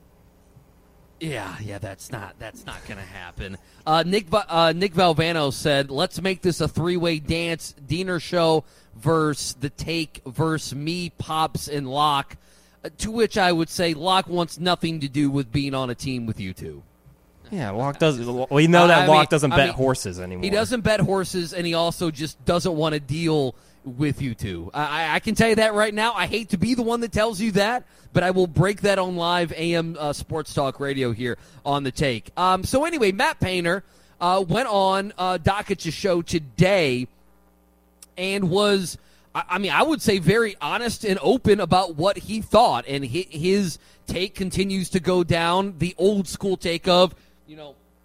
Yeah, yeah, that's not that's not going to happen. Uh, Nick uh, Nick Valvano said, "Let's make this a three-way dance: Diener Show versus The Take versus me, Pops, and Locke." Uh, to which I would say, Locke wants nothing to do with being on a team with you two. Yeah, Locke does. We know that I Locke mean- doesn't I bet mean, horses anymore. He doesn't bet horses, and he also just doesn't want to deal with you two. I, I can tell you that right now. I hate to be the one that tells you that, but I will break that on live A M uh, Sports Talk Radio here on The Take. Um, so anyway, Matt Painter uh, went on uh, Dockett's show today and was, I, I mean, I would say very honest and open about what he thought, and his, his take continues to go down the old school take of, you know,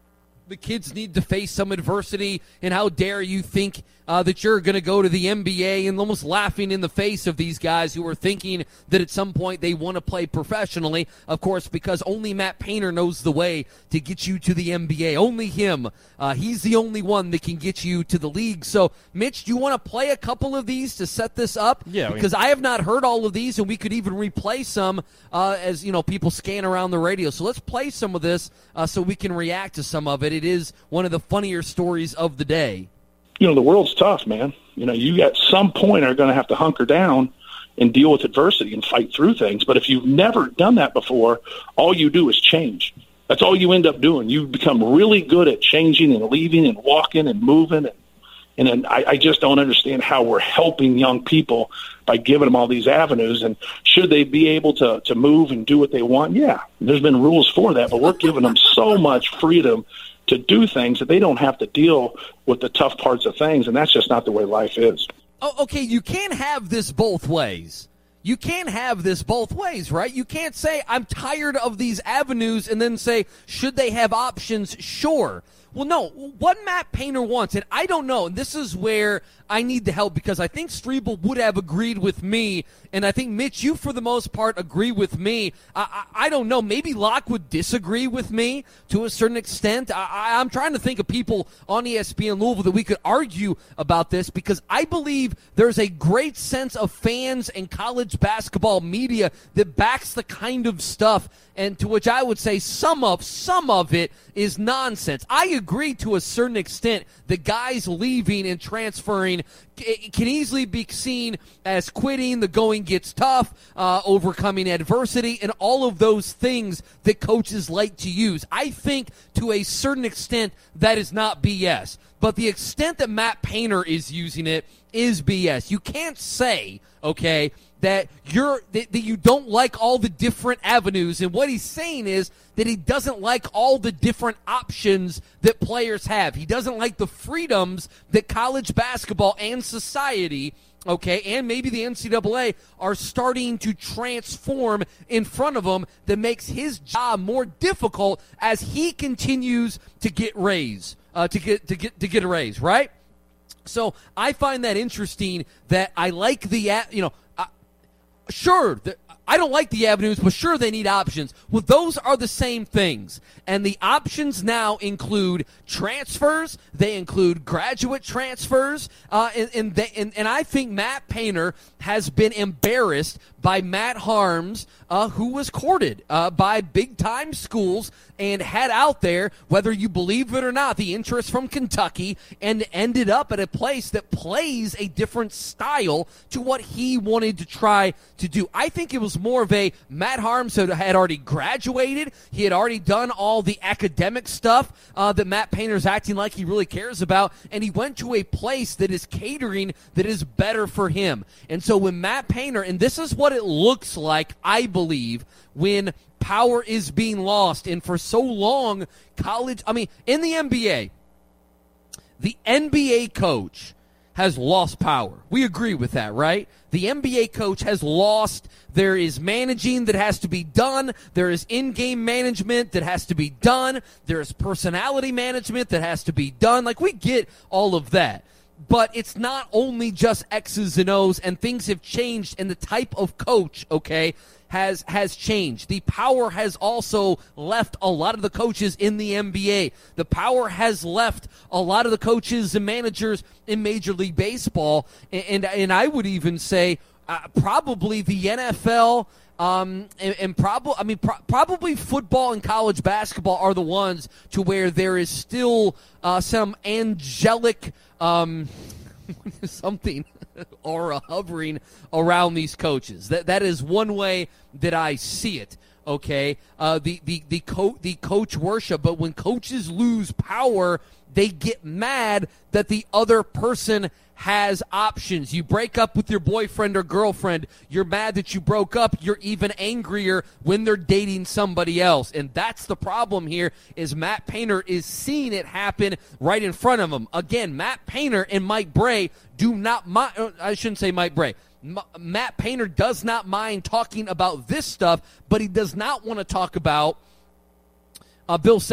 the kids need to face some adversity, and how dare you think uh, that you're going to go to the N B A, and almost laughing in the face of these guys who are thinking that at some point they want to play professionally, of course, because only Matt Painter knows the way to get you to the N B A. Only him. Uh, he's the only one that can get you to the league. So, Mitch, do you want to play a couple of these to set this up? Yeah. Because I have not heard all of these, and we could even replay some uh, as, you know, people scan around the radio. So let's play some of this uh, so we can react to some of it. It is one of the funnier stories of the day. You know, the world's tough, man. You know, you at some point are going to have to hunker down and deal with adversity and fight through things. But if you've never done that before, all you do is change. That's all you end up doing. You become really good at changing and leaving and walking and moving. And, and then I, I just don't understand how we're helping young people by giving them all these avenues. And should they be able to, to move and do what they want? Yeah, there's been rules for that, but we're giving them so much freedom to do things that they don't have to deal with the tough parts of things, and that's just not the way life is. Oh, okay, you can't have this both ways. You can't have this both ways, right? You can't say, I'm tired of these avenues, and then say, should they have options? Sure. Well, no, what Matt Painter wants, and I don't know, and this is where I need the help, because I think Strebel would have agreed with me, and I think, Mitch, you for the most part agree with me. I, I, I don't know, maybe Locke would disagree with me to a certain extent. I, I'm trying to think of people on E S P N Louisville that we could argue about this, because I believe there's a great sense of fans and college basketball media that backs the kind of stuff, and to which I would say some of, some of it is nonsense. I agree to a certain extent that guys leaving and transferring can easily be seen as quitting, the going gets tough, uh, overcoming adversity, and all of those things that coaches like to use. I think to a certain extent that is not B S. But the extent that Matt Painter is using it is B S. You can't say, okay, that you're that, that you don't like all the different avenues, and what he's saying is that he doesn't like all the different options that players have. He doesn't like the freedoms that college basketball and society, okay, and maybe the N C double A are starting to transform in front of him that makes his job more difficult as he continues to get raised, uh, to get to get to get a raise, right? So I find that interesting. That I like the, you know, uh, sure. The, I don't like the avenues, but sure they need options. Well, those are the same things. And the options now include transfers. They include graduate transfers. Uh, and, and, they, and, and I think Matt Painter has been embarrassed by Matt Harms, uh, who was courted uh, by big-time schools and had out there, whether you believe it or not, the interest from Kentucky, and ended up at a place that plays a different style to what he wanted to try to do. I think it was more of a Matt Harms had already graduated. He had already done all the academic stuff uh, that Matt Painter's acting like he really cares about, and he went to a place that is catering that is better for him. And so when Matt Painter, and this is what it looks like, I believe, when power is being lost, and for so long, college, I mean, in the N B A, the N B A coach has lost power. We agree with that, right? The N B A coach has lost. There is managing that has to be done. There is in-game management that has to be done. There is personality management that has to be done. Like, we get all of that. But it's not only just X's and O's, and things have changed, and the type of coach, okay, has has changed. The power has also left a lot of the coaches in the N B A. The power has left a lot of the coaches and managers in Major League Baseball, and and, and I would even say uh, probably the N F L. Um, and, and probably, I mean, pro- probably football and college basketball are the ones to where there is still uh, some angelic um, something aura hovering around these coaches. That that is one way that I see it. Okay, uh, the the the co- the coach worship, but when coaches lose power, they get mad that the other person has options. You break up with your boyfriend or girlfriend, you're mad that you broke up, you're even angrier when they're dating somebody else. And that's the problem here, is Matt Painter is seeing it happen right in front of him. Again, Matt Painter and Mike Brey do not mind, I shouldn't say Mike Brey. M- Matt Painter does not mind talking about this stuff, but he does not want to talk about Uh, Bill Self,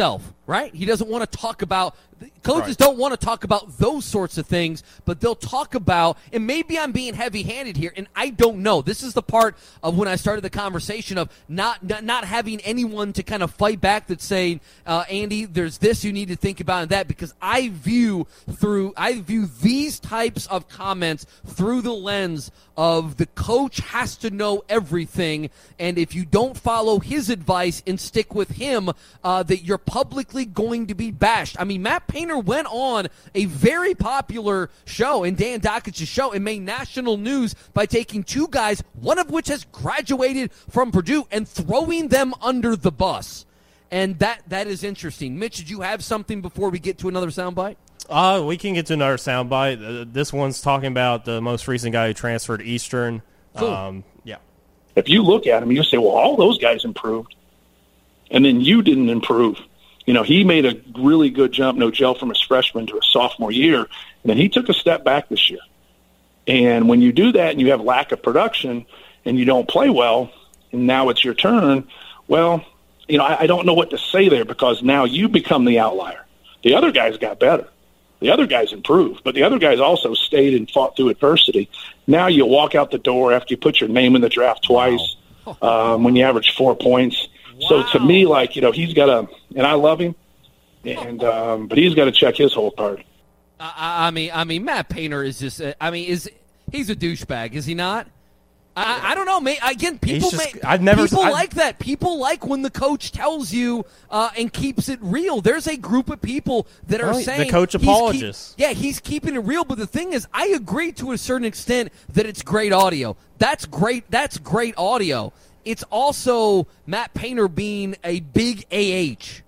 right? He doesn't want to talk about coaches Right. don't want to talk about those sorts of things, but they'll talk about, and maybe I'm being heavy-handed here, and I don't know. This is the part of when I started the conversation of not not, not having anyone to kind of fight back that's saying, uh, Andy, there's this you need to think about and that, because I view through I view these types of comments through the lens of the coach has to know everything, and if you don't follow his advice and stick with him, uh, that you're publicly going to be bashed. I mean, Matt Painter went on a very popular show, in Dan Dakic's show, and made national news by taking two guys, one of which has graduated from Purdue, and throwing them under the bus. And that that is interesting. Mitch, did you have something before we get to another soundbite? Uh, we can get to another soundbite. Uh, this one's talking about the most recent guy who transferred Eastern. Cool. Um, yeah. If you look at him, you say, well, all those guys improved, and then you didn't improve. You know, he made a really good jump, no gel, from his freshman to his sophomore year, and then he took a step back this year. And when you do that and you have lack of production and you don't play well, and now it's your turn, well, you know, I, I don't know what to say there, because now you become the outlier. The other guys got better. The other guys improved, but the other guys also stayed and fought through adversity. Now you walk out the door after you put your name in the draft twice, wow. um, when you average four points. Wow. So to me, like, you know, he's got to, and I love him, and um, but he's got to check his whole card. I, I mean, I mean, Matt Painter is just, uh, I mean, is he's a douchebag, is he not? I, I don't know. May, again, people just, may, I've never, people I've, like that. People like when the coach tells you uh, and keeps it real. There's a group of people that are well, saying the coach he's apologists. Keep, yeah, he's keeping it real. But the thing is, I agree to a certain extent that it's great audio. That's great. That's great audio. It's also Matt Painter being a big A H.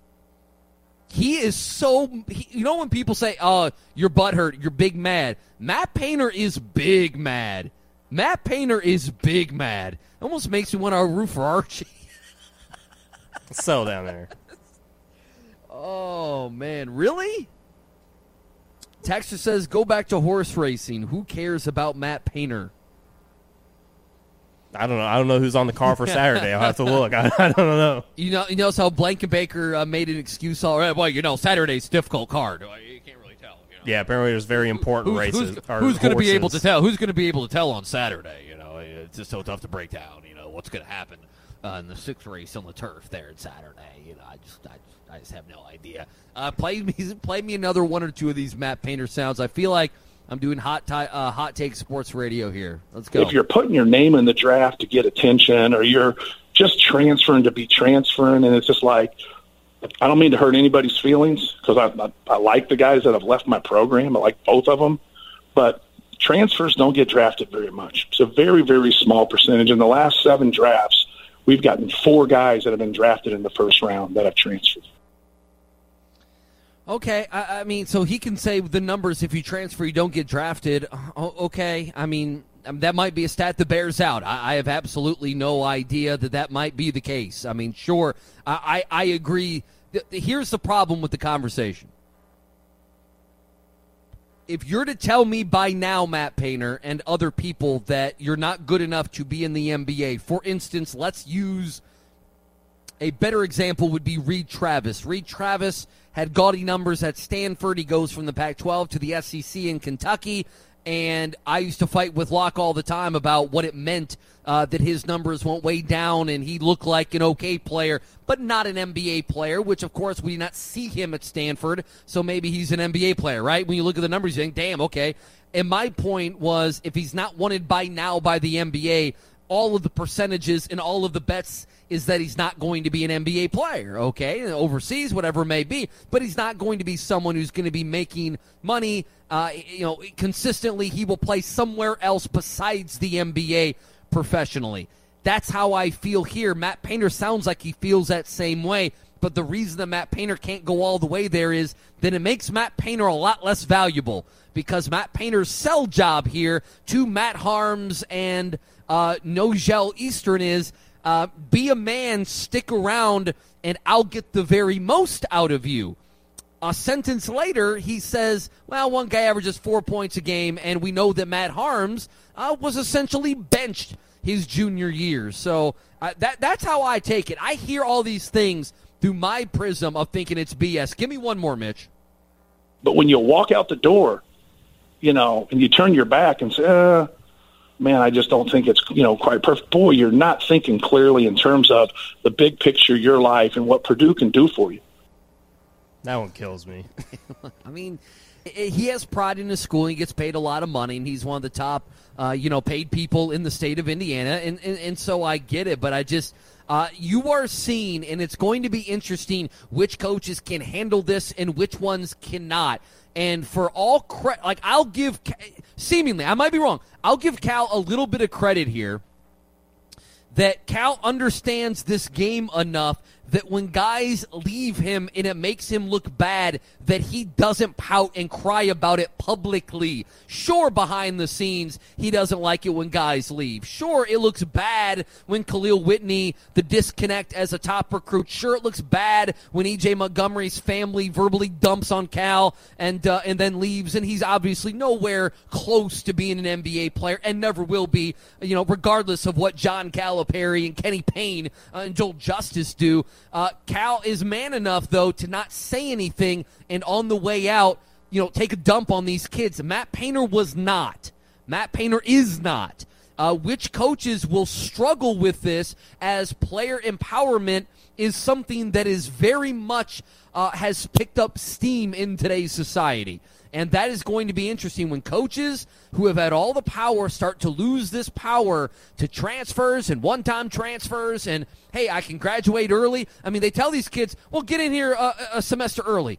He is so, he, you know when people say, oh, you're butthurt, you're big mad. Matt Painter is big mad. Matt Painter is big mad. It almost makes me want to root for Archie. So down there. Oh, man. Really? Texter says, go back to horse racing. Who cares about Matt Painter? I don't know. I don't know who's on the car for Saturday. I'll have to look. I, I don't know. You know, you notice how Blankenbaker uh, made an excuse all right. Well, you know, Saturday's difficult card. You can't really tell. You know? Yeah, apparently there's very important who's, races. Who's, who's going to be able to tell? Who's going to be able to tell on Saturday? You know, it's just so tough to break down. You know, what's going to happen uh, in the sixth race on the turf there on Saturday? You know, I just, I just, I just have no idea. Uh, play me, play me another one or two of these Matt Painter sounds. I feel like I'm doing hot t- uh, hot take sports radio here. Let's go. If you're putting your name in the draft to get attention, or you're just transferring to be transferring, and it's just like, I don't mean to hurt anybody's feelings, because I, I, I like the guys that have left my program. I like both of them. But transfers don't get drafted very much. It's a very, very small percentage. In the last seven drafts, we've gotten four guys that have been drafted in the first round that have transferred. Okay, I, I mean, so he can say the numbers, if you transfer, you don't get drafted. Oh, okay, I mean, that might be a stat that bears out. I, I have absolutely no idea that that might be the case. I mean, sure, I, I, I agree. Here's the problem with the conversation. If you're to tell me by now, Matt Painter, and other people, that you're not good enough to be in the N B A, for instance, let's use a better example would be Reed Travis. Reed Travis had gaudy numbers at Stanford. He goes from the Pac twelve to the S E C in Kentucky. And I used to fight with Locke all the time about what it meant uh, that his numbers went way down and he looked like an okay player, but not an N B A player, which, of course, we did not see him at Stanford. So maybe he's an N B A player, right? When you look at the numbers, you think, damn, okay. And my point was, if he's not wanted by now by the N B A, all of the percentages and all of the bets is that he's not going to be an N B A player, okay, overseas, whatever it may be, but he's not going to be someone who's going to be making money, uh, you know, consistently. He will play somewhere else besides the N B A professionally. That's how I feel here. Matt Painter sounds like he feels that same way, but the reason that Matt Painter can't go all the way there is that it makes Matt Painter a lot less valuable, because Matt Painter's sell job here to Matt Harms and uh, Nogel Eastern is, Uh, be a man, stick around, and I'll get the very most out of you. A sentence later, he says, well, one guy averages four points a game, and we know that Matt Harms uh, was essentially benched his junior year. So uh, that that's how I take it. I hear all these things, through my prism of thinking it's B S. Give me one more, Mitch. But when you walk out the door, you know, and you turn your back and say, uh, man, I just don't think it's, you know, quite perfect. Boy, you're not thinking clearly in terms of the big picture, your life, and what Purdue can do for you. That one kills me. I mean, he has pride in his school. He gets paid a lot of money, and he's one of the top, uh, you know, paid people in the state of Indiana. And, and, and so I get it, but I just uh, – you are seeing, and it's going to be interesting which coaches can handle this and which ones cannot. And for all credit – like, I'll give – seemingly, I might be wrong. I'll give Cal a little bit of credit here that Cal understands this game enough that when guys leave him and it makes him look bad, that he doesn't pout and cry about it publicly. Sure, behind the scenes, he doesn't like it when guys leave. Sure, it looks bad when Khalil Whitney, the disconnect as a top recruit. Sure, it looks bad when E J Montgomery's family verbally dumps on Cal and uh, and then leaves, and he's obviously nowhere close to being an N B A player and never will be, you know, regardless of what John Calipari and Kenny Payne uh, and Joel Justice do. Uh, Cal is man enough, though, to not say anything and on the way out, you know, take a dump on these kids. Matt Painter was not. Matt Painter is not. Uh, which coaches will struggle with this, as player empowerment is something that is very much uh, has picked up steam in today's society. And that is going to be interesting when coaches who have had all the power start to lose this power to transfers and one-time transfers and, hey, I can graduate early. I mean, they tell these kids, well, get in here a, a semester early.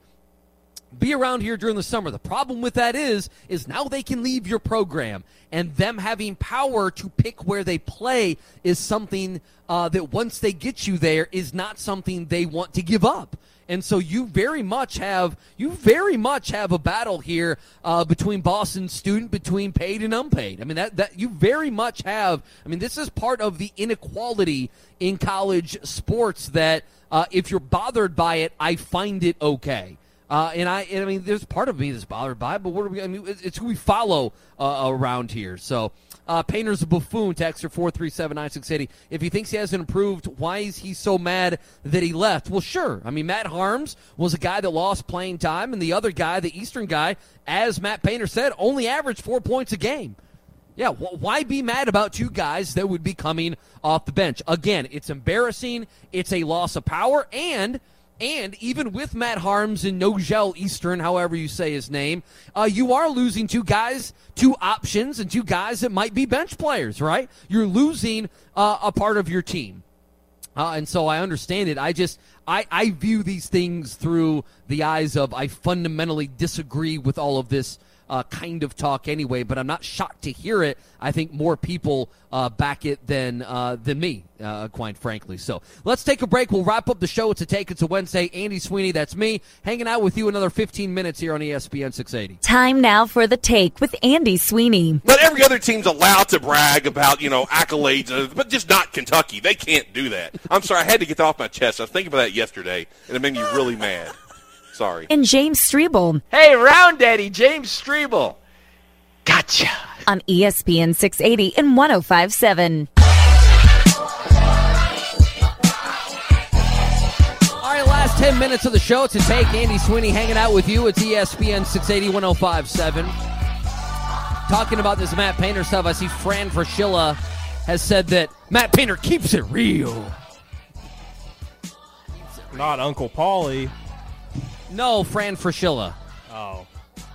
Be around here during the summer. The problem with that is, is now they can leave your program. And them having power to pick where they play is something uh, that once they get you there is not something they want to give up. And so you very much have you very much have a battle here uh, between boss and student, between paid and unpaid. I mean that that you very much have. I mean this is part of the inequality in college sports that uh, if you're bothered by it, I find it okay. Uh, and I, and I mean, there's part of me that's bothered by it, but what are we? I mean, it's who we follow uh, around here. So, uh, Painter's a buffoon. Texter four three seven nine six eight zero. If he thinks he hasn't improved, why is he so mad that he left? Well, sure. I mean, Matt Harms was a guy that lost playing time, and the other guy, the Eastern guy, as Matt Painter said, only averaged four points a game. Yeah, wh- why be mad about two guys that would be coming off the bench? Again, it's embarrassing. It's a loss of power, and. And even with Matt Harms and Nogel Eastern, however you say his name, uh, you are losing two guys, two options, and two guys that might be bench players, right? You're losing uh, a part of your team. Uh, and so I understand it. I just, I, I view these things through the eyes of I fundamentally disagree with all of this Uh, kind of talk anyway, but I'm not shocked to hear it. I think more people uh, back it than uh, than me, uh, quite frankly. So let's take a break. We'll wrap up the show. It's a Take. It's a Wednesday. Andy Sweeney, that's me, hanging out with you another fifteen minutes here on E S P N six eighty. Time now for the Take with Andy Sweeney. But every other team's allowed to brag about, you know, accolades, but just not Kentucky. They can't do that. I'm sorry. I had to get that off my chest. I was thinking about that yesterday, and it made me really mad. Sorry. And James Strebel. Hey, Round Daddy, James Strebel. Gotcha. On E S P N six eighty and one oh five point seven. All right, last ten minutes of the show to take. Andy Sweeney hanging out with you. It's E S P N six eighty, one oh five point seven. Talking about this Matt Painter stuff, I see Fran Fraschilla has said that Matt Painter keeps it real. Not Uncle Paulie. No, Fran Fraschilla. Oh.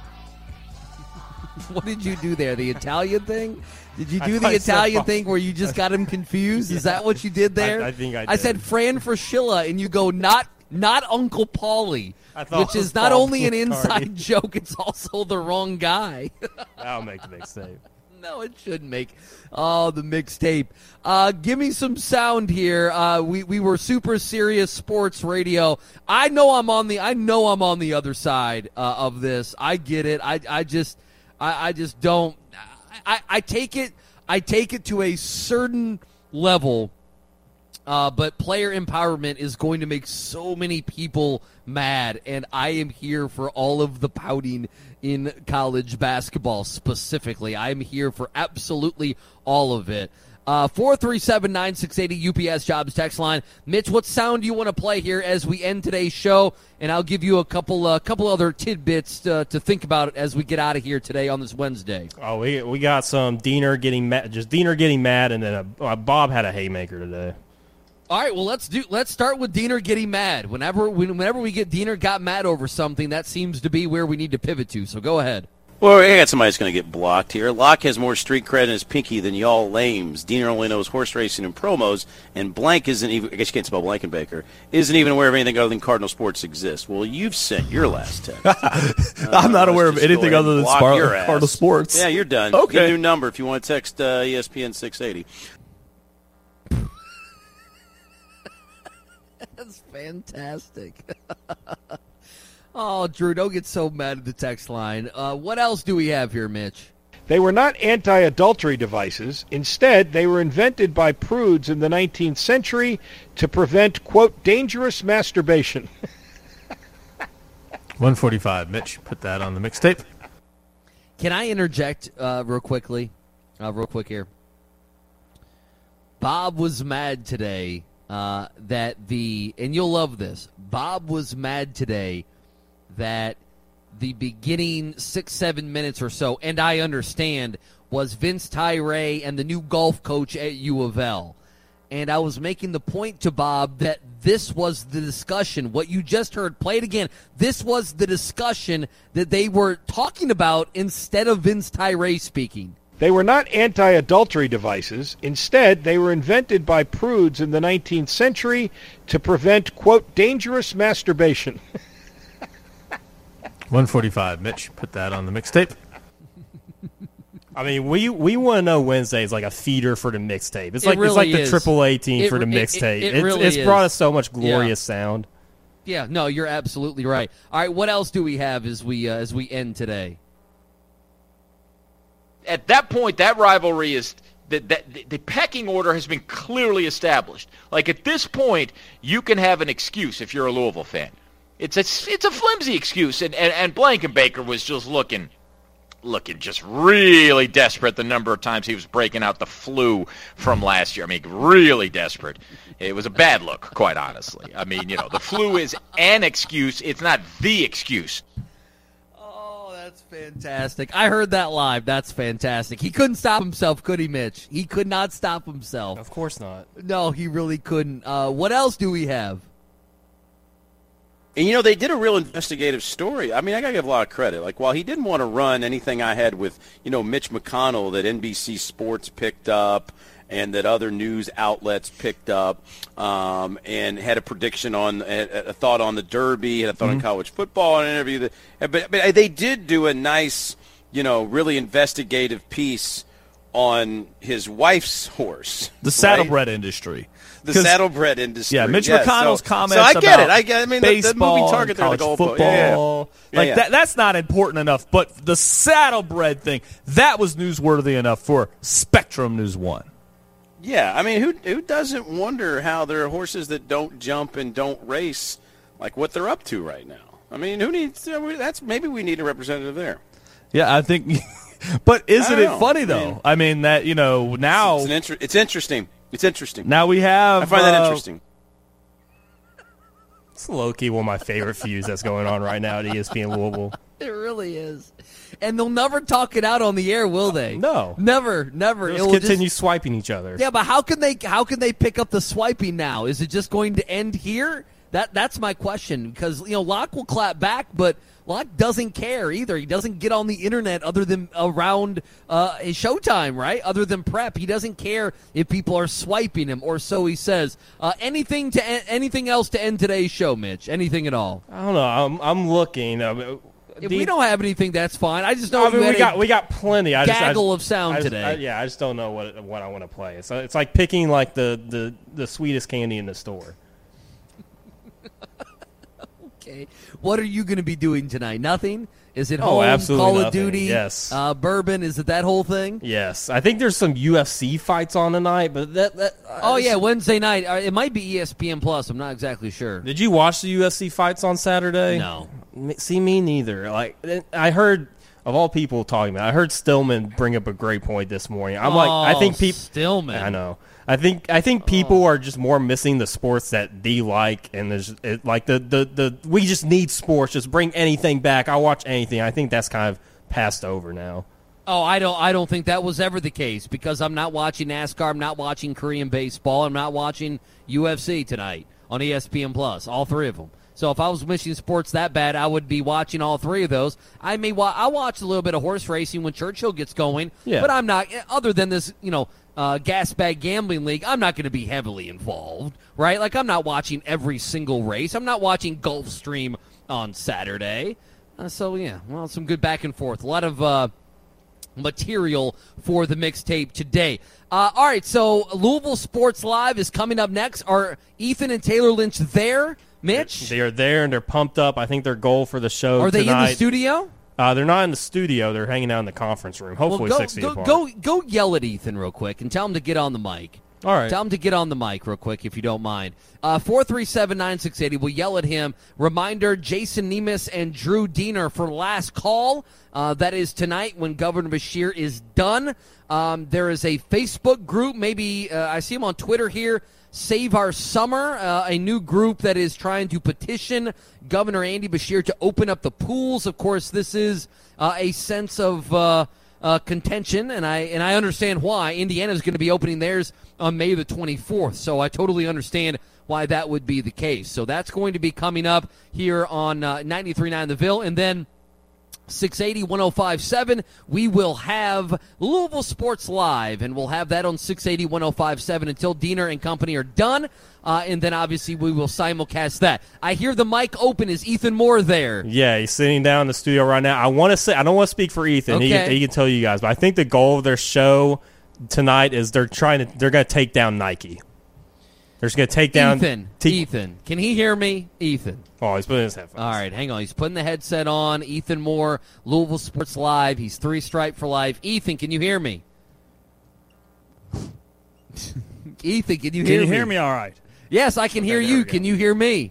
What did you do there? The Italian thing? Did you do I the Italian said, thing where you just got him confused? Is that what you did there? I, I think I did. I said Fran Fraschilla, and you go, not not Uncle Paulie, which is not only an inside joke, it's also the wrong guy. That'll make the mixtape. No, it shouldn't make. Oh, the mixtape. Uh, give me some sound here. Uh, we we were super serious sports radio. I know I'm on the. I know I'm on the other side uh, of this. I get it. I I just I, I just don't. I, I take it. I take it to a certain level. Uh, but player empowerment is going to make so many people mad, and I am here for all of the pouting in college basketball specifically. I am here for absolutely all of it. Uh, four three seven, nine six eight zero U P S Jobs text line. Mitch, what sound do you want to play here as we end today's show? And I'll give you a couple uh, couple other tidbits to, to think about as we get out of here today on this Wednesday. Oh, we we got some Diener getting mad, just Diener getting mad, and then a, uh, Bob had a haymaker today. All right, well let's do let's start with Diener getting mad. Whenever whenever we get Diener got mad over something, that seems to be where we need to pivot to. So go ahead. Well, I got somebody that's going to get blocked here. Locke has more street cred in his pinky than y'all lames. Diener only knows horse racing and promos, and Blank isn't even, I guess you can't spell Blankenbaker, isn't even aware of anything other than Cardinal Sports exists. Well, you've sent your last text. uh, I'm not aware of anything other than Spar- Cardinal Sports. Yeah, you're done. Okay. Get a new number if you want to text uh, E S P N six eighty. That's fantastic. Oh, Drew, don't get so mad at the text line. Uh, what else do we have here, Mitch? They were not anti-adultery devices. Instead, they were invented by prudes in the nineteenth century to prevent, quote, dangerous masturbation. one forty-five. Mitch, put that on the mixtape. Can I interject uh, real quickly? Uh, real quick here. Bob was mad today uh, that the, and you'll love this, Bob was mad today that the beginning six, seven minutes or so, and I understand, was Vince Tyra and the new golf coach at U of L. And I was making the point to Bob that this was the discussion. What you just heard, play it again. This was the discussion that they were talking about instead of Vince Tyra speaking. They were not anti-adultery devices. Instead, they were invented by prudes in the nineteenth century to prevent, quote, dangerous masturbation. one forty-five. Mitch, put that on the mixtape. I mean, we we want to know Wednesday is like a feeder for the mixtape. It's It like really it's like the is. triple A team It for the re- it- mixtape. it- it it's really it's is. brought us so much Yeah. glorious sound. Yeah, no, you're absolutely right. All right, what else do we have as we uh, as we end today? At that point, that rivalry is the, the, the pecking order has been clearly established. Like at this point, you can have an excuse if you're a Louisville fan. It's a it's a flimsy excuse, and and, and Blankenbaker was just looking. Looking just really desperate the number of times he was breaking out the flu from last year. I mean, really desperate. It was a bad look, quite honestly. I mean, you know, the flu is an excuse. It's not the excuse. Oh, that's fantastic. I heard that live. That's fantastic. He couldn't stop himself, could he, Mitch? He could not stop himself. Of course not. No, he really couldn't. Uh, what else do we have? And, you know, they did a real investigative story. I mean, I got to give a lot of credit. Like, while he didn't want to run anything I had with, you know, Mitch McConnell that N B C Sports picked up and that other news outlets picked up um, and had a prediction on, a, a thought on the Derby, had a thought mm-hmm. on college football, and an interview. That, but, but they did do a nice, you know, really investigative piece on his wife's horse. The saddlebred right? industry. The saddlebred industry. Yeah, Mitch yes. McConnell's so, comments so I get about it. I get. I mean, baseball, the, the moving target there, college the football. Yeah, yeah. Like yeah. that. That's not important enough. But the saddlebred thing, that was newsworthy enough for Spectrum News One. Yeah, I mean, who who doesn't wonder how there are horses that don't jump and don't race, like what they're up to right now? I mean, who needs? That's maybe we need a representative there. Yeah, I think. But isn't it know. funny though? I mean, I mean that you know now it's, an inter- it's interesting. It's interesting. Now we have. I find that uh, interesting. It's low-key one of my favorite feuds that's going on right now at E S P N Louisville. It really is. And they'll never talk it out on the air, will they? No. Never, never. They'll just continue just... swiping each other. Yeah, but how can they how can they pick up the swiping now? Is it just going to end here? That that's my question, because you know Locke will clap back, but Locke doesn't care either. He doesn't get on the internet other than around uh, his showtime, right? Other than prep, he doesn't care if people are swiping him, or so he says. Uh, anything to en- anything else to end today's show, Mitch? Anything at all? I don't know. I'm I'm looking. I mean, if the, we don't have anything, that's fine. I just know I mean, you we got we got plenty. I just, gaggle I of sound I just, today. I, yeah, I just don't know what what I want to play. So it's like picking like the, the, the sweetest candy in the store. Okay. What are you going to be doing tonight? Nothing? Is it Oh, home, absolutely Call of nothing. Duty, Yes. uh, bourbon? Is it that whole thing? Yes, I think there's some U F C fights on tonight, but that that. Oh yeah, Wednesday night. Uh, it might be E S P N Plus. I'm not exactly sure. Did you watch the U F C fights on Saturday? No. See, me neither. Like I heard of all people talking about it, I heard Stillman bring up a great point this morning. I'm like, I think people. Stillman. I know. I think I think people are just more missing the sports that they like, and there's it, like the, the, the we just need sports. Just bring anything back. I'll watch anything. I think that's kind of passed over now. Oh, I don't I don't think that was ever the case because I'm not watching NASCAR, I'm not watching Korean baseball, I'm not watching U F C tonight on E S P N Plus, all three of them. So if I was missing sports that bad, I would be watching all three of those. I may wa- I watch a little bit of horse racing when Churchill gets going, yeah. but I'm not other than this, you know, uh, gas bag gambling league, I'm not going to be heavily involved, right? Like I'm not watching every single race. I'm not watching Gulfstream on Saturday. Uh, so yeah, well, some good back and forth. A lot of uh material for the mixtape today. Uh, all right, so Louisville Sports Live is coming up next. Are Ethan and Taylor Lynch there, Mitch? They are there, and they're pumped up. I think their goal for the show Are they tonight, in the studio? Uh, they're not in the studio. They're hanging out in the conference room, hopefully well, go, six feet go, apart. Go, go yell at Ethan real quick and tell him to get on the mic. All right. Tell him to get on the mic real quick if you don't mind. Uh, four three seven, nine six eight zero. We'll yell at him. Reminder, Jason Nemes and Drew Diener for last call. Uh, that is tonight when Governor Beshear is done. Um, there is a Facebook group. Maybe uh, I see him on Twitter here. Save Our Summer, uh, a new group that is trying to petition Governor Andy Beshear to open up the pools. Of course, this is uh, a sense of uh, uh, contention, and I and I understand why. Indiana is going to be opening theirs on May the twenty-fourth, so I totally understand why that would be the case. So that's going to be coming up here on uh, ninety-three point nine The Ville, and then six eighty, one oh five point seven, we will have Louisville Sports Live, and we'll have that on six eighty, one oh five point seven until Diener and company are done, uh, and then obviously we will simulcast that. I hear the mic open. Is Ethan Moore there? Yeah, he's sitting down in the studio right now. I want to say, I don't want to speak for Ethan. Okay. He, can, he can tell you guys, but I think the goal of their show tonight is they're trying to, they're going to take down Nike. They're just going to take down Ethan. T- Ethan, can he hear me? Ethan. Oh, he's putting his headphones. All right, hang on. He's putting the headset on. Ethan Moore, Louisville Sports Live. He's three stripe for life. Ethan, can you hear me? Ethan, can you can hear me? Can you hear me all right? Yes, I can hear you. Can you hear me?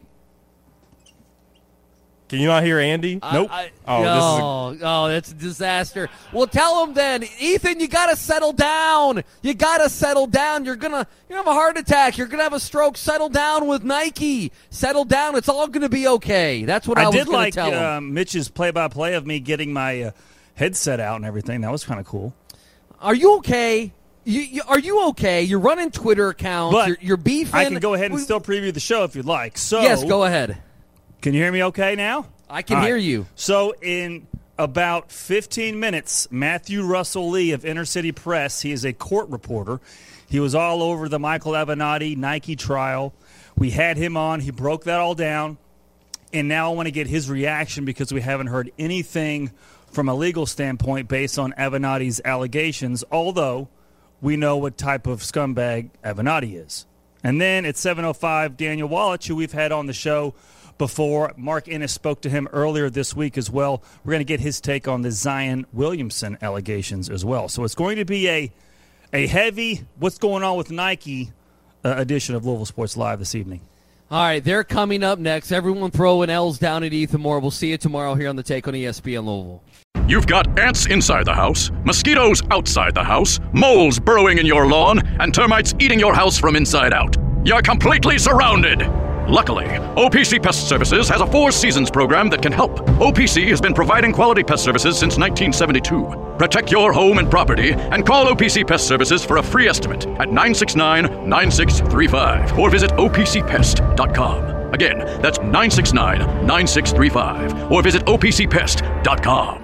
Can you not hear Andy? I, nope. I, oh, no, this is a- oh, that's a disaster. Well, tell him then, Ethan. You got to settle down. You got to settle down. You're gonna, you're gonna have a heart attack. You're gonna have a stroke. Settle down with Nike. Settle down. It's all gonna be okay. That's what I, I was did gonna like tell him. uh, Mitch's play-by-play of me getting my uh, headset out and everything. That was kind of cool. Are you okay? You, you, are you okay? You're running Twitter accounts. But you're, you're beefing. I can go ahead and we, still preview the show if you'd like. So yes, go ahead. Can you hear me okay now? I can All hear right. you. So in about fifteen minutes, Matthew Russell Lee of Inner City Press, he is a court reporter. He was all over the Michael Avenatti Nike trial. We had him on. He broke that all down. And now I want to get his reaction because we haven't heard anything from a legal standpoint based on Avenatti's allegations, although we know what type of scumbag Avenatti is. And then at seven oh five, Daniel Wallach, who we've had on the show before. Mark Ennis spoke to him earlier this week as well. We're going to get his take on the Zion Williamson allegations as well. So it's going to be a a heavy what's going on with Nike uh, edition of Louisville Sports Live this evening. All right, they're coming up next. Everyone throwing L's down at Ethan Moore. We'll see you tomorrow here on The Take on E S P N Louisville. You've got ants inside the house, mosquitoes outside the house, moles burrowing in your lawn, and termites eating your house from inside out. You're completely surrounded. Luckily, O P C Pest Services has a Four Seasons program that can help. O P C has been providing quality pest services since nineteen seventy-two. Protect your home and property and call O P C Pest Services for a free estimate at nine six nine, nine six three five or visit O P C pest dot com. Again, that's nine six nine, nine six three five or visit O P C pest dot com.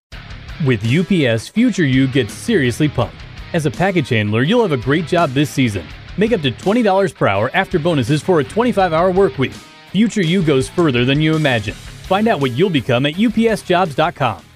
With U P S, future you gets seriously pumped. As a package handler, you'll have a great job this season. Make up to twenty dollars per hour after bonuses for a twenty-five hour work week. Future you goes further than you imagine. Find out what you'll become at U P S jobs dot com.